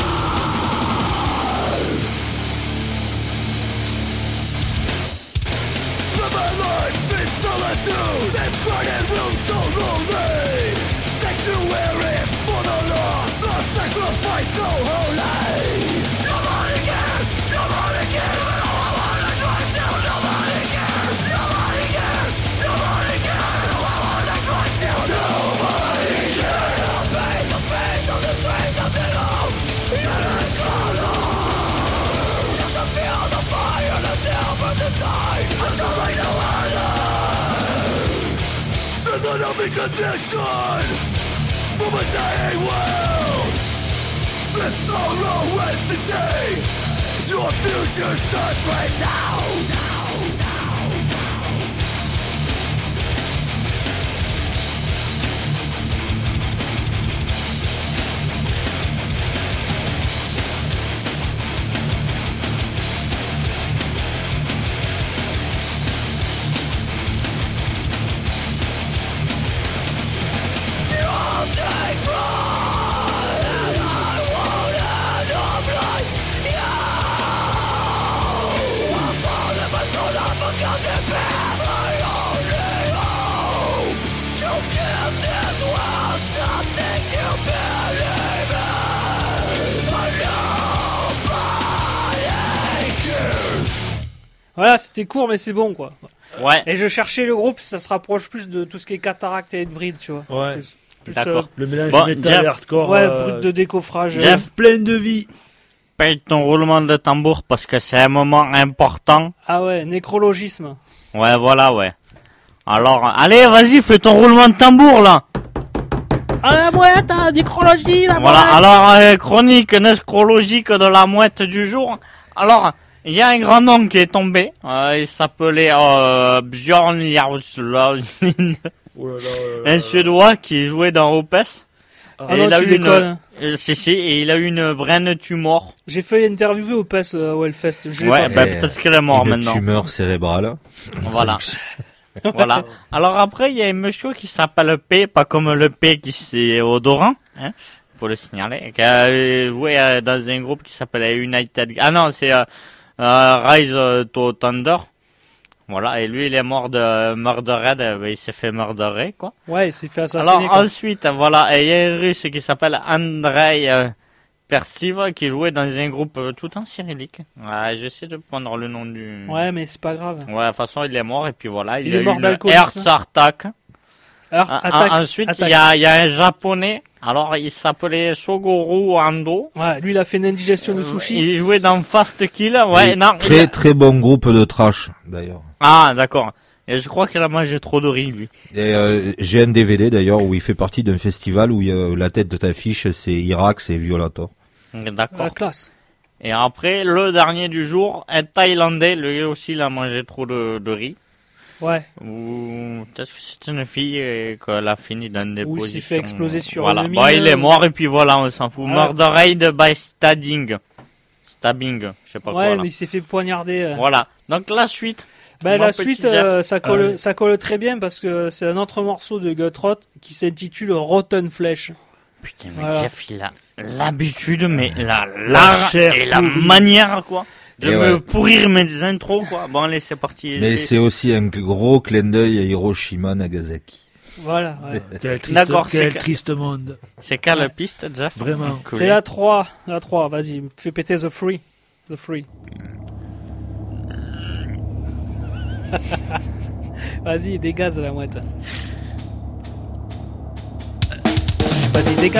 Speaker 5: Spend my life in solitude. It's crowded rooms so lonely. Sanctuary for the lost. A sacrifice so holy. Nobody cares. Nobody cares. And all I wanna try still. Nobody cares. Nobody cares. Nobody cares. And all I wanna try still. Nobody cares. I'll paint the face of this grace of it all. Yet I got on. Just to feel the fire to never decide. That's all I know other. There's an open condition from a dying world. This sorrow ends today. Your future starts right now. You'll take pride, and I won't end up like you. I'll fall in my soul, I forgot the path. I only hope to give this world something to believe in. But nobody cares.
Speaker 1: Voilà, c'était court, mais c'est bon, quoi.
Speaker 2: Ouais,
Speaker 1: Et je cherchais le groupe, ça se rapproche plus de tout ce qui est cataracte et Hatebreed, tu vois.
Speaker 4: Ouais.
Speaker 1: Plus,
Speaker 2: d'accord.
Speaker 4: Le mélange
Speaker 2: Bon,
Speaker 4: métal
Speaker 2: Jeff.
Speaker 4: et hardcore.
Speaker 1: Ouais, brut de décoffrage.
Speaker 2: Jeff.
Speaker 4: Plein de vie.
Speaker 2: paye ton roulement de tambour parce que c'est un moment important.
Speaker 1: Ah ouais, nécrologisme.
Speaker 2: Ouais, voilà, ouais. Alors, allez, vas-y, fais ton roulement de tambour, là.
Speaker 1: Ah, la mouette, hein, nécrologie, la
Speaker 2: Voilà,
Speaker 1: mouette.
Speaker 2: alors, chronique nécrologique de la mouette du jour. Alors, il y a un grand nom qui est tombé. Il s'appelait Björn Jarlslund,
Speaker 4: Oh là là,
Speaker 2: un Suédois qui jouait dans Opes.
Speaker 1: Ah
Speaker 2: Et
Speaker 1: non,
Speaker 2: il a
Speaker 1: tu
Speaker 2: eu une,
Speaker 1: déconnes.
Speaker 2: et il a eu une brain tumor.
Speaker 1: J'ai failli interviewer au PES au Hellfest. Je l'ai
Speaker 2: Ouais,
Speaker 1: pas
Speaker 2: bah,
Speaker 1: fait.
Speaker 2: peut-être qu'elle est morte
Speaker 3: Une
Speaker 2: maintenant.
Speaker 3: tumeur cérébrale.
Speaker 2: Voilà. Voilà. Alors après, il y a un monsieur qui s'appelle P, pas comme le P qui c'est odorant, hein, faut le signaler, qui a joué dans un groupe qui s'appelait United. Ah non, c'est Rise to Thunder. Voilà, et lui, il est mort de Murdered, il s'est fait murderer, quoi.
Speaker 1: Ouais, il s'est fait assassiner.
Speaker 2: Alors
Speaker 1: quoi.
Speaker 2: ensuite, voilà, et il y a un russe qui s'appelle Andrei Persiv, qui jouait dans un groupe tout en cyrillique. J'essaie de prendre le nom du...
Speaker 1: Ouais, mais c'est pas grave.
Speaker 2: Ouais, de toute façon, il est mort, et puis voilà, il
Speaker 1: Il
Speaker 2: a
Speaker 1: est
Speaker 2: eu
Speaker 1: mort
Speaker 2: une
Speaker 1: d'alcoolisme.
Speaker 2: Hertz attack.
Speaker 1: Alors, attaque.
Speaker 2: Ensuite,
Speaker 1: attaque.
Speaker 2: il y a un japonais, alors il s'appelait Sogoru Ando.
Speaker 1: Ouais, lui, il a fait une indigestion de sushi.
Speaker 2: Il jouait dans Fast Kill, ouais,
Speaker 3: Et
Speaker 2: non.
Speaker 3: très très bon groupe de trash d'ailleurs.
Speaker 2: Ah, d'accord. Et je crois qu'il a mangé trop de riz, lui.
Speaker 3: Et j'ai un DVD d'ailleurs où il fait partie d'un festival où la tête de t'affiche c'est Irak, c'est Violator.
Speaker 2: D'accord.
Speaker 1: La classe.
Speaker 2: Et après, le dernier du jour, un Thaïlandais, lui aussi, il a mangé trop de riz.
Speaker 1: Ouais.
Speaker 2: Ou peut-être que c'est une fille et qu'elle a fini dans des
Speaker 1: Ou il
Speaker 2: positions...
Speaker 1: s'est fait exploser sur
Speaker 2: voilà.
Speaker 1: une
Speaker 2: Bon,
Speaker 1: mine.
Speaker 2: il est mort et puis voilà, on s'en fout.
Speaker 1: Voilà.
Speaker 2: Murdered by stabbing. Stabbing, je sais pas quoi.
Speaker 1: Ouais,
Speaker 2: là.
Speaker 1: mais il s'est fait poignarder.
Speaker 2: Voilà. Donc la suite.
Speaker 1: Bah,
Speaker 2: Mon
Speaker 1: la
Speaker 2: petit
Speaker 1: suite,
Speaker 2: Jeff.
Speaker 1: ça colle très bien parce que c'est un autre morceau de Gutrot qui s'intitule Rotten Flesh.
Speaker 2: Putain, mais
Speaker 1: Voilà.
Speaker 2: Jeff, il a l'habitude, mais l'art
Speaker 4: chair
Speaker 2: et la
Speaker 4: pourrie.
Speaker 2: manière, quoi, de
Speaker 3: Et
Speaker 2: me
Speaker 3: ouais.
Speaker 2: pourrir mes intros, quoi. Bon, allez, c'est parti.
Speaker 3: Mais c'est aussi un gros clin d'œil à Hiroshima, Nagasaki.
Speaker 1: Voilà. Ouais.
Speaker 4: Quel triste,
Speaker 2: D'accord,
Speaker 4: quel
Speaker 2: c'est-
Speaker 4: triste monde.
Speaker 2: C'est quelle piste, Jeff?
Speaker 4: Vraiment.
Speaker 2: Que-
Speaker 1: C'est la 3. La 3, vas-y, fais péter The Free. The Free. Vas-y, dégage la mouette. Vas-y, dégage.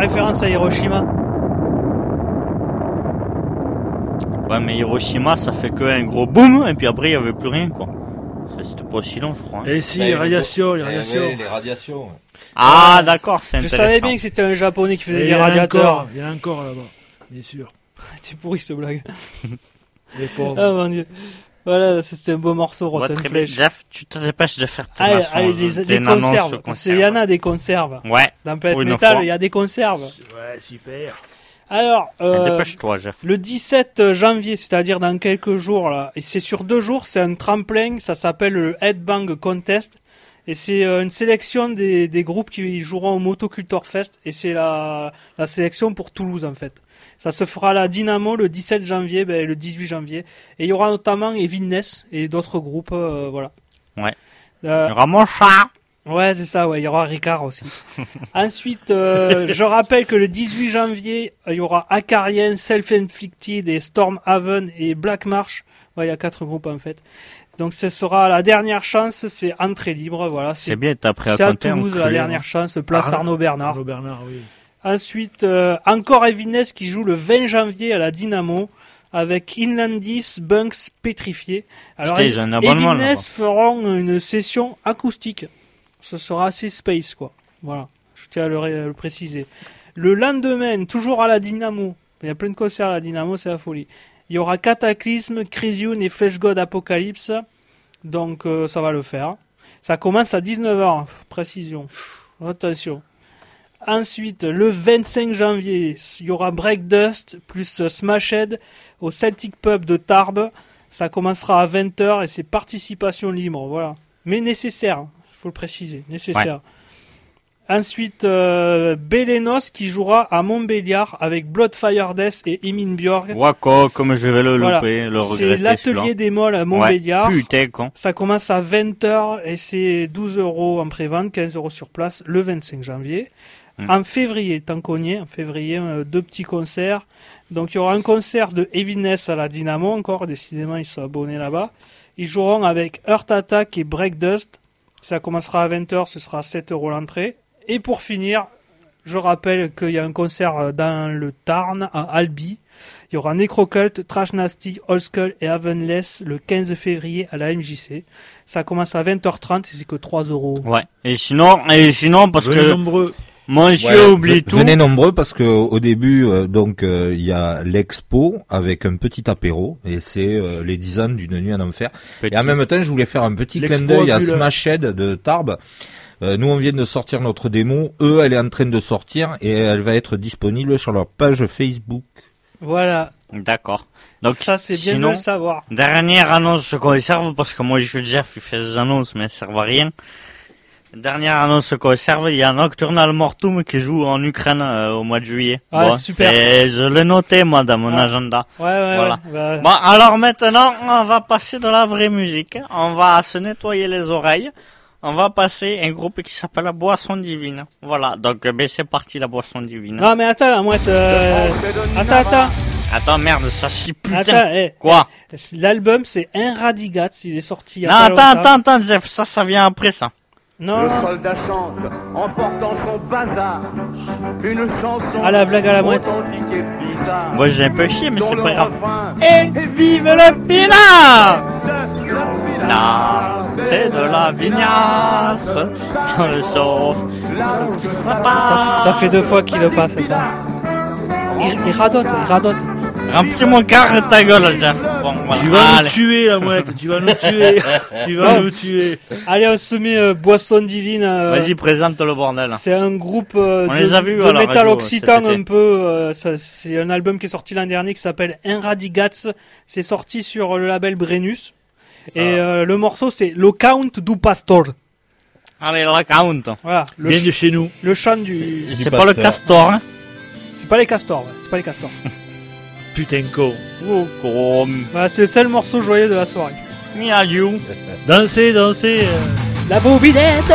Speaker 1: référence à Hiroshima.
Speaker 2: Ouais, mais Hiroshima, ça fait que un gros boom, et puis après, il y avait plus rien, quoi. Ça, c'était pas aussi long, je crois. Hein.
Speaker 4: Et si, les radiations.
Speaker 3: Ouais, les radiations. Ouais.
Speaker 2: Ah, d'accord, c'est
Speaker 1: Je
Speaker 2: intéressant.
Speaker 1: savais bien que c'était un japonais qui faisait
Speaker 4: Et
Speaker 1: des radiateurs.
Speaker 4: Il y en a encore là-bas, bien sûr.
Speaker 1: T'es pourri cette blague.
Speaker 4: Les pauvres.
Speaker 1: Oh mon dieu. Voilà, c'était un beau morceau,
Speaker 2: Ouais,
Speaker 1: Rotten
Speaker 2: très bien.
Speaker 1: Flesh.
Speaker 2: Jeff, tu te dépêches de faire tes
Speaker 1: Allez,
Speaker 2: mensonges,
Speaker 1: des
Speaker 2: tes annonces
Speaker 1: conserves.
Speaker 2: sur
Speaker 1: Parce qu'il y en a des conserves.
Speaker 2: Ouais,
Speaker 1: Dans Planet
Speaker 2: Oui, une
Speaker 1: Metal,
Speaker 2: fois.
Speaker 1: il y a des conserves.
Speaker 4: Ouais, super.
Speaker 1: Alors,
Speaker 2: dépêche-toi, Jeff.
Speaker 1: le 17 janvier, c'est-à-dire dans quelques jours, là, et c'est sur 2 jours, c'est un tremplin, ça s'appelle le Headbang Contest. Et c'est une sélection des groupes qui joueront au Motocultor Fest. Et c'est la sélection pour Toulouse, en fait. Ça se fera à la Dynamo le 17 janvier, le 18 janvier. Et il y aura notamment Evilness et d'autres groupes, voilà.
Speaker 2: Ouais. Il y aura mon chat.
Speaker 1: Ouais, c'est ça, ouais. Il y aura Ricard aussi. Ensuite, je rappelle que le 18 janvier, il y aura Acarian, Self-Inflicted et Stormhaven et Black Marsh. Ouais, il y a 4 groupes, en fait. Donc, ce sera la dernière chance, c'est entrée libre, voilà.
Speaker 2: C'est bien, t'as pris à
Speaker 1: C'est à
Speaker 2: compter.
Speaker 1: Toulouse, la dernière chance, place Arnaud Bernard.
Speaker 4: Arnaud Bernard, oui.
Speaker 1: Ensuite, encore Evilness qui joue le 20 janvier à la Dynamo avec Inlandis, Bunks, Pétrifié. Alors,
Speaker 2: Putain, ils ont un abonnement,
Speaker 1: Evilness feront une session acoustique. Ce sera assez space, quoi. Voilà, je tiens à le préciser. Le lendemain, toujours à la Dynamo, il y a plein de concerts à la Dynamo, c'est la folie. Il y aura Cataclysme, Crisium et Flesh God Apocalypse. Donc, ça va le faire. Ça commence à 19h, précision. Attention. Ensuite, le 25 janvier, il y aura Breakdust plus Smashed au Celtic Pub de Tarbes. Ça commencera à 20h et c'est participation libre, voilà. Mais nécessaire, il faut le préciser, nécessaire. Ouais. Ensuite, Belenos qui jouera à Montbéliard avec Bloodfire Death et Emin Björk.
Speaker 2: Wako, comme je vais le
Speaker 1: Voilà.
Speaker 2: louper, le regretter.
Speaker 1: C'est l'atelier des molles à Montbéliard.
Speaker 2: Ouais, putain, con.
Speaker 1: Ça commence à 20h et c'est 12€ en pré-vente, 15€ sur place le 25 janvier. En février, tant qu'on y est, en février, 2 petits concerts. Donc il y aura un concert de Evilness à la Dynamo encore, décidément ils sont abonnés là-bas. Ils joueront avec Earth Attack et Breakdust. Ça commencera à 20h, ce sera 7€ l'entrée. Et pour finir, je rappelle qu'il y a un concert dans le Tarn, à Albi. Il y aura Necrocult, Trash Nasty, Old Skull et Havenless le 15 février à la MJC. Ça commence à 20h30 et c'est que 3€.
Speaker 2: Ouais. Et sinon, parce
Speaker 4: Venez
Speaker 2: que
Speaker 4: nombreux.
Speaker 2: monsieur oublie tout.
Speaker 3: Venez nombreux parce que au début, il y a l'expo avec un petit apéro et c'est les 10 ans d'une nuit en enfer.
Speaker 2: Petit.
Speaker 3: Et en même temps, je voulais faire un petit clin
Speaker 4: L'expo
Speaker 3: d'œil à
Speaker 4: Bulle.
Speaker 3: Smashed de Tarbes. Nous, on vient de sortir notre démo. Eux, elle est en train de sortir et elle va être disponible sur leur page Facebook.
Speaker 1: Voilà.
Speaker 2: D'accord. Donc,
Speaker 1: Ça, c'est bien de
Speaker 2: sinon,
Speaker 1: le savoir.
Speaker 2: dernière annonce conserve, parce que moi, je suis Jeff, il fait des annonces, mais elles servent à rien. Dernière annonce conserve, il y a Nocturnal Mortum qui joue en Ukraine au mois de juillet.
Speaker 1: Ah, super.
Speaker 2: Je l'ai noté, moi, dans mon agenda.
Speaker 1: Ouais,
Speaker 2: Voilà.
Speaker 1: ouais.
Speaker 2: Bon, alors maintenant, on va passer de la vraie musique. On va se nettoyer les oreilles. On va passer un groupe qui s'appelle la Boisson Divine. Voilà, donc c'est parti, la Boisson Divine.
Speaker 1: Non, mais attends, la mouette. Attends.
Speaker 2: Attends, merde, ça chie, putain.
Speaker 1: Attends,
Speaker 2: Quoi?
Speaker 1: L'album, c'est Inradigats. Il est sorti il y a
Speaker 2: Non,
Speaker 1: pas longtemps.
Speaker 2: attends, Jeff, ça vient après, ça.
Speaker 1: Non.
Speaker 5: Le soldat chante en portant son bazar une chanson
Speaker 1: Ah, la blague à la mouette.
Speaker 5: authentique et bizarre.
Speaker 2: Moi, j'ai un peu chié, mais
Speaker 5: dont
Speaker 2: c'est
Speaker 5: le
Speaker 2: pas grave.
Speaker 5: refrain
Speaker 2: Et vive le pinard!
Speaker 5: de la
Speaker 2: Là, c'est de la vignasse, ça le chauffe.
Speaker 1: Ça fait 2 fois qu'il le passe, ça. Il radote.
Speaker 2: Remplis mon carré de ta gueule, Jeff. Bon, voilà.
Speaker 4: Tu vas
Speaker 2: Allez.
Speaker 4: nous tuer, la mouette. Tu vas nous tuer. Tu vas nous tuer.
Speaker 1: Allez, on se met Boisson Divine.
Speaker 2: Vas-y, présente le bordel.
Speaker 1: C'est un groupe
Speaker 2: les a vus
Speaker 1: de
Speaker 2: à la
Speaker 1: métal
Speaker 2: radio,
Speaker 1: occitan
Speaker 2: cet été.
Speaker 1: un peu. C'est un album qui est sorti l'an dernier qui s'appelle Inradigats. C'est sorti sur le label Brennus. Et le morceau, c'est Le Count du Pastor.
Speaker 2: Allez, la count.
Speaker 1: Voilà,
Speaker 4: Viens de chez nous.
Speaker 1: le chant du...
Speaker 2: C'est pas le castor, hein.
Speaker 1: C'est pas les castors, ouais. C'est pas les castors.
Speaker 4: Putain con.
Speaker 1: Voilà, c'est le seul morceau joyeux de la soirée.
Speaker 2: Miaou.
Speaker 4: Dansez.
Speaker 1: La bobinette.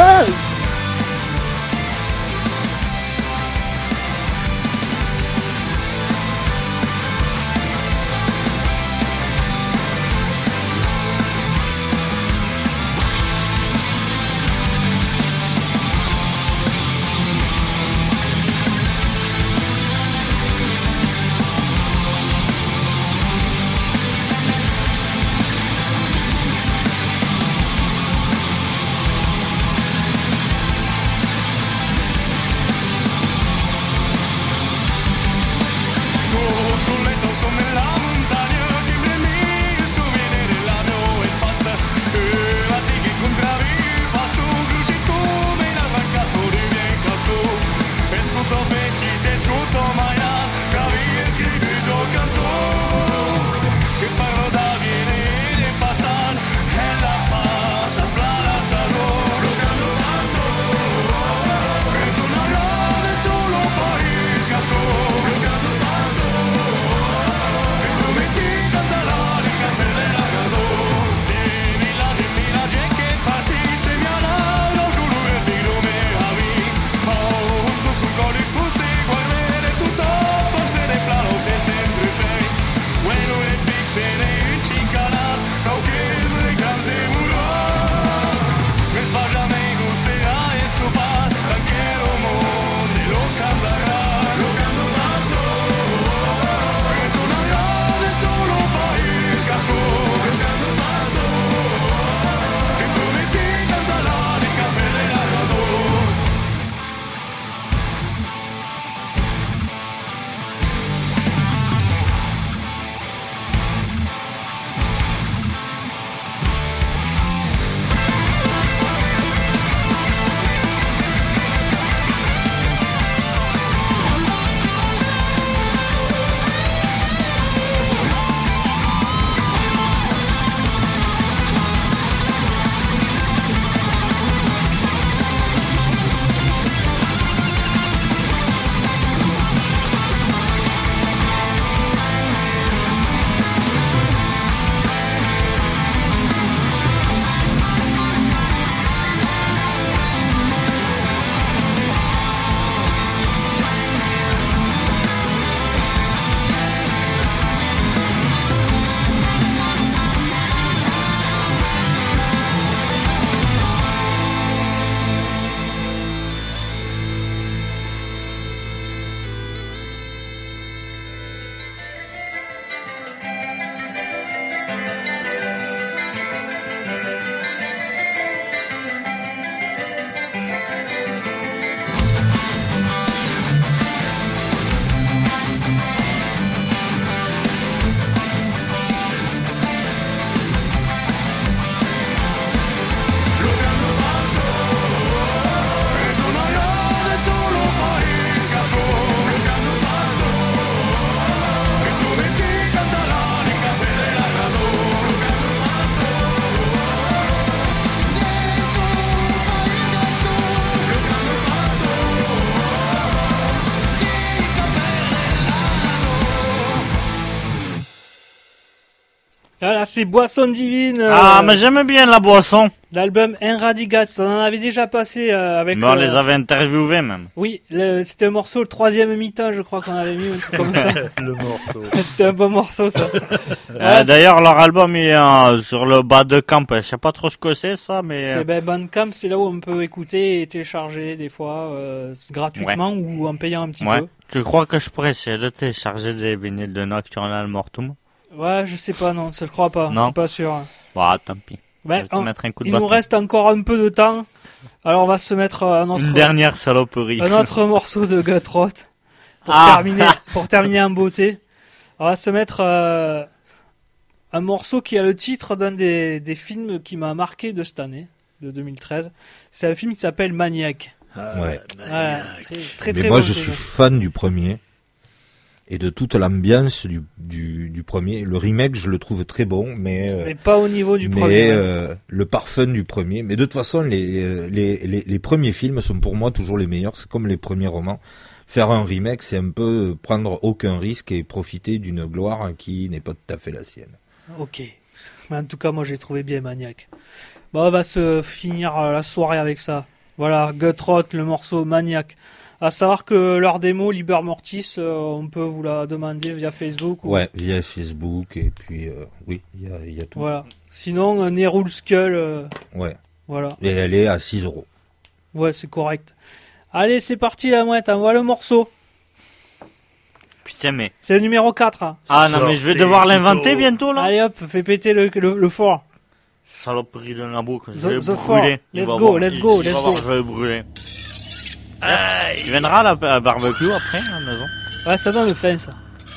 Speaker 1: Voilà, c'est Boisson Divine.
Speaker 2: Ah, mais j'aime bien la boisson.
Speaker 1: L'album Enradigats, on en avait déjà passé avec...
Speaker 2: Mais on les avait interviewés même.
Speaker 1: Oui, c'était un morceau, le 3e mi-temps, je crois qu'on avait mis, un truc comme ça.
Speaker 4: Le morceau.
Speaker 1: C'était un bon morceau, ça. Ouais,
Speaker 2: D'ailleurs, leur album est sur le bas de camp. Je sais pas trop ce que c'est ça, mais...
Speaker 1: c'est Bandcamp, c'est là où on peut écouter et télécharger des fois gratuitement ou en payant un petit
Speaker 2: ouais.
Speaker 1: peu.
Speaker 2: Tu crois que je pourrais essayer de télécharger des vinyles de Nocturnal Mortum?
Speaker 1: Ouais, je sais pas, non, ça je crois pas,
Speaker 2: Non.
Speaker 1: c'est pas sûr.
Speaker 2: Bah, tant pis.
Speaker 1: Ouais,
Speaker 2: Je vais te mettre un coup de
Speaker 1: il nous
Speaker 2: bâton.
Speaker 1: reste encore un peu de temps, alors on va se mettre
Speaker 2: Une dernière saloperie.
Speaker 1: un autre morceau de Gutrot
Speaker 2: Ah.
Speaker 1: pour terminer en beauté. On va se mettre un morceau qui a le titre d'un des films qui m'a marqué de cette année, de 2013. C'est un film qui s'appelle Maniac.
Speaker 3: Ouais.
Speaker 1: Ouais, très
Speaker 3: Mais moi,
Speaker 1: bon
Speaker 3: je
Speaker 1: film.
Speaker 3: suis fan du premier et de toute l'ambiance du premier. Le remake, je le trouve très bon, mais
Speaker 1: Mais pas au niveau du premier. Ouais.
Speaker 3: le parfum du premier. Mais de toute façon, les premiers films sont pour moi toujours les meilleurs. C'est comme les premiers romans. Faire un remake, c'est un peu prendre aucun risque et profiter d'une gloire qui n'est pas tout à fait la sienne.
Speaker 1: Ok. Mais en tout cas, moi j'ai trouvé bien Maniac. Bon, on va se finir la soirée avec ça. Voilà, Gutrot, le morceau Maniac. À savoir que leur démo Liber Mortis, on peut vous la demander via Facebook. Ou...
Speaker 3: Ouais, via Facebook et puis oui, il y a tout.
Speaker 1: Voilà. Sinon, Nerul Skull,
Speaker 3: Ouais.
Speaker 1: voilà.
Speaker 3: Et elle est à 6 €.
Speaker 1: Ouais, c'est correct. Allez, c'est parti la mouette, envoie le morceau.
Speaker 2: Putain, mais...
Speaker 1: C'est le numéro 4. Hein.
Speaker 2: Ah non, mais je vais
Speaker 4: Sortez
Speaker 2: devoir
Speaker 4: plutôt.
Speaker 2: l'inventer bientôt, là.
Speaker 1: Allez hop, fais péter le fort.
Speaker 2: Saloperie de la boucle. Je
Speaker 1: The
Speaker 2: vais
Speaker 1: Four.
Speaker 2: brûler.
Speaker 1: Let's
Speaker 2: Il va
Speaker 1: go,
Speaker 2: voir.
Speaker 1: let's go,
Speaker 2: Il
Speaker 1: let's
Speaker 2: va
Speaker 1: go.
Speaker 2: voir, je vais brûler. Tu viendras à la barbecue après, à la maison.
Speaker 1: Ouais, ça donne le fin, ça.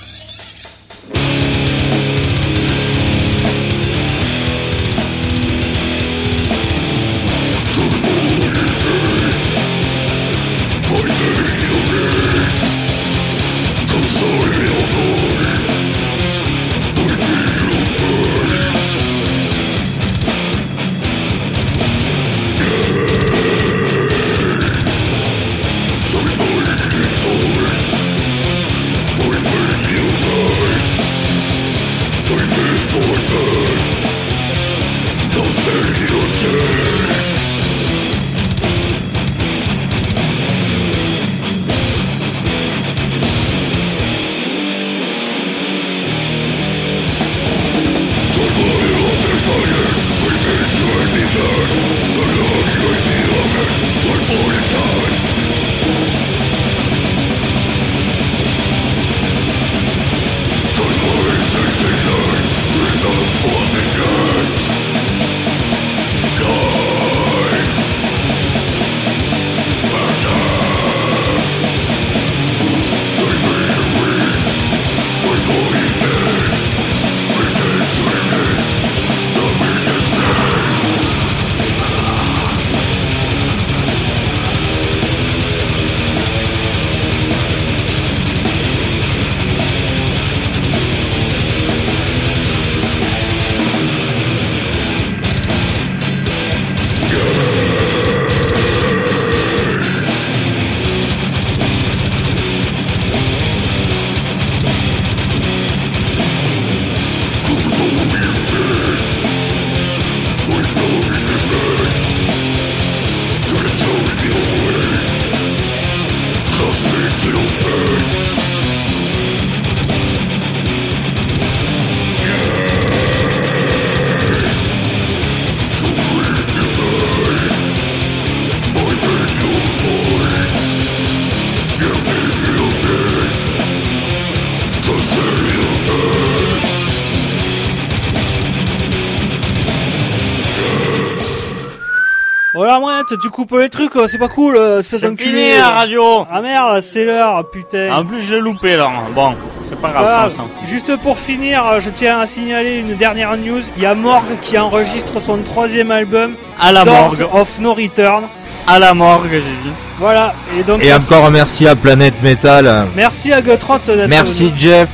Speaker 1: Voilà, mouette, tu coupes les trucs, c'est pas cool, espèce
Speaker 2: C'est
Speaker 1: d'enculé.
Speaker 2: fini la radio.
Speaker 1: Ah merde, c'est l'heure, putain.
Speaker 2: En plus, j'ai loupé là. Bon, c'est pas grave,
Speaker 1: Voilà.
Speaker 2: ça, ça.
Speaker 1: Juste pour finir, je tiens à signaler une dernière news. Il y a Morgue qui enregistre son 3e album,
Speaker 2: À la
Speaker 1: Doors
Speaker 2: morgue.
Speaker 1: of No Return.
Speaker 2: À la morgue, j'ai dit.
Speaker 1: Voilà, et donc...
Speaker 3: Et encore un merci à Planète Metal.
Speaker 1: Merci à Gutrot d'être
Speaker 3: Merci
Speaker 1: venu.
Speaker 3: Jeff.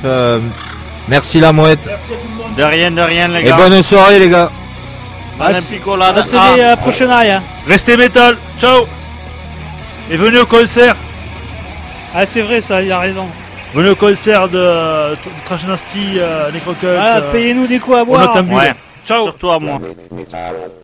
Speaker 3: Merci la mouette.
Speaker 2: De rien, les
Speaker 3: Et
Speaker 2: gars.
Speaker 3: bonne soirée les gars.
Speaker 2: Bonne
Speaker 1: Ah,
Speaker 2: picolade.
Speaker 1: On se dit à la prochaine aille.
Speaker 4: Restez métal. Ciao. Et venez au concert.
Speaker 1: Ah, c'est vrai ça, il a raison.
Speaker 4: Venez au concert de Trash Nasty, Necrocult.
Speaker 1: Voilà, payez-nous des coups à
Speaker 4: on
Speaker 1: boire.
Speaker 4: attend.
Speaker 2: Ouais.
Speaker 4: Ciao.
Speaker 2: Surtout à moi.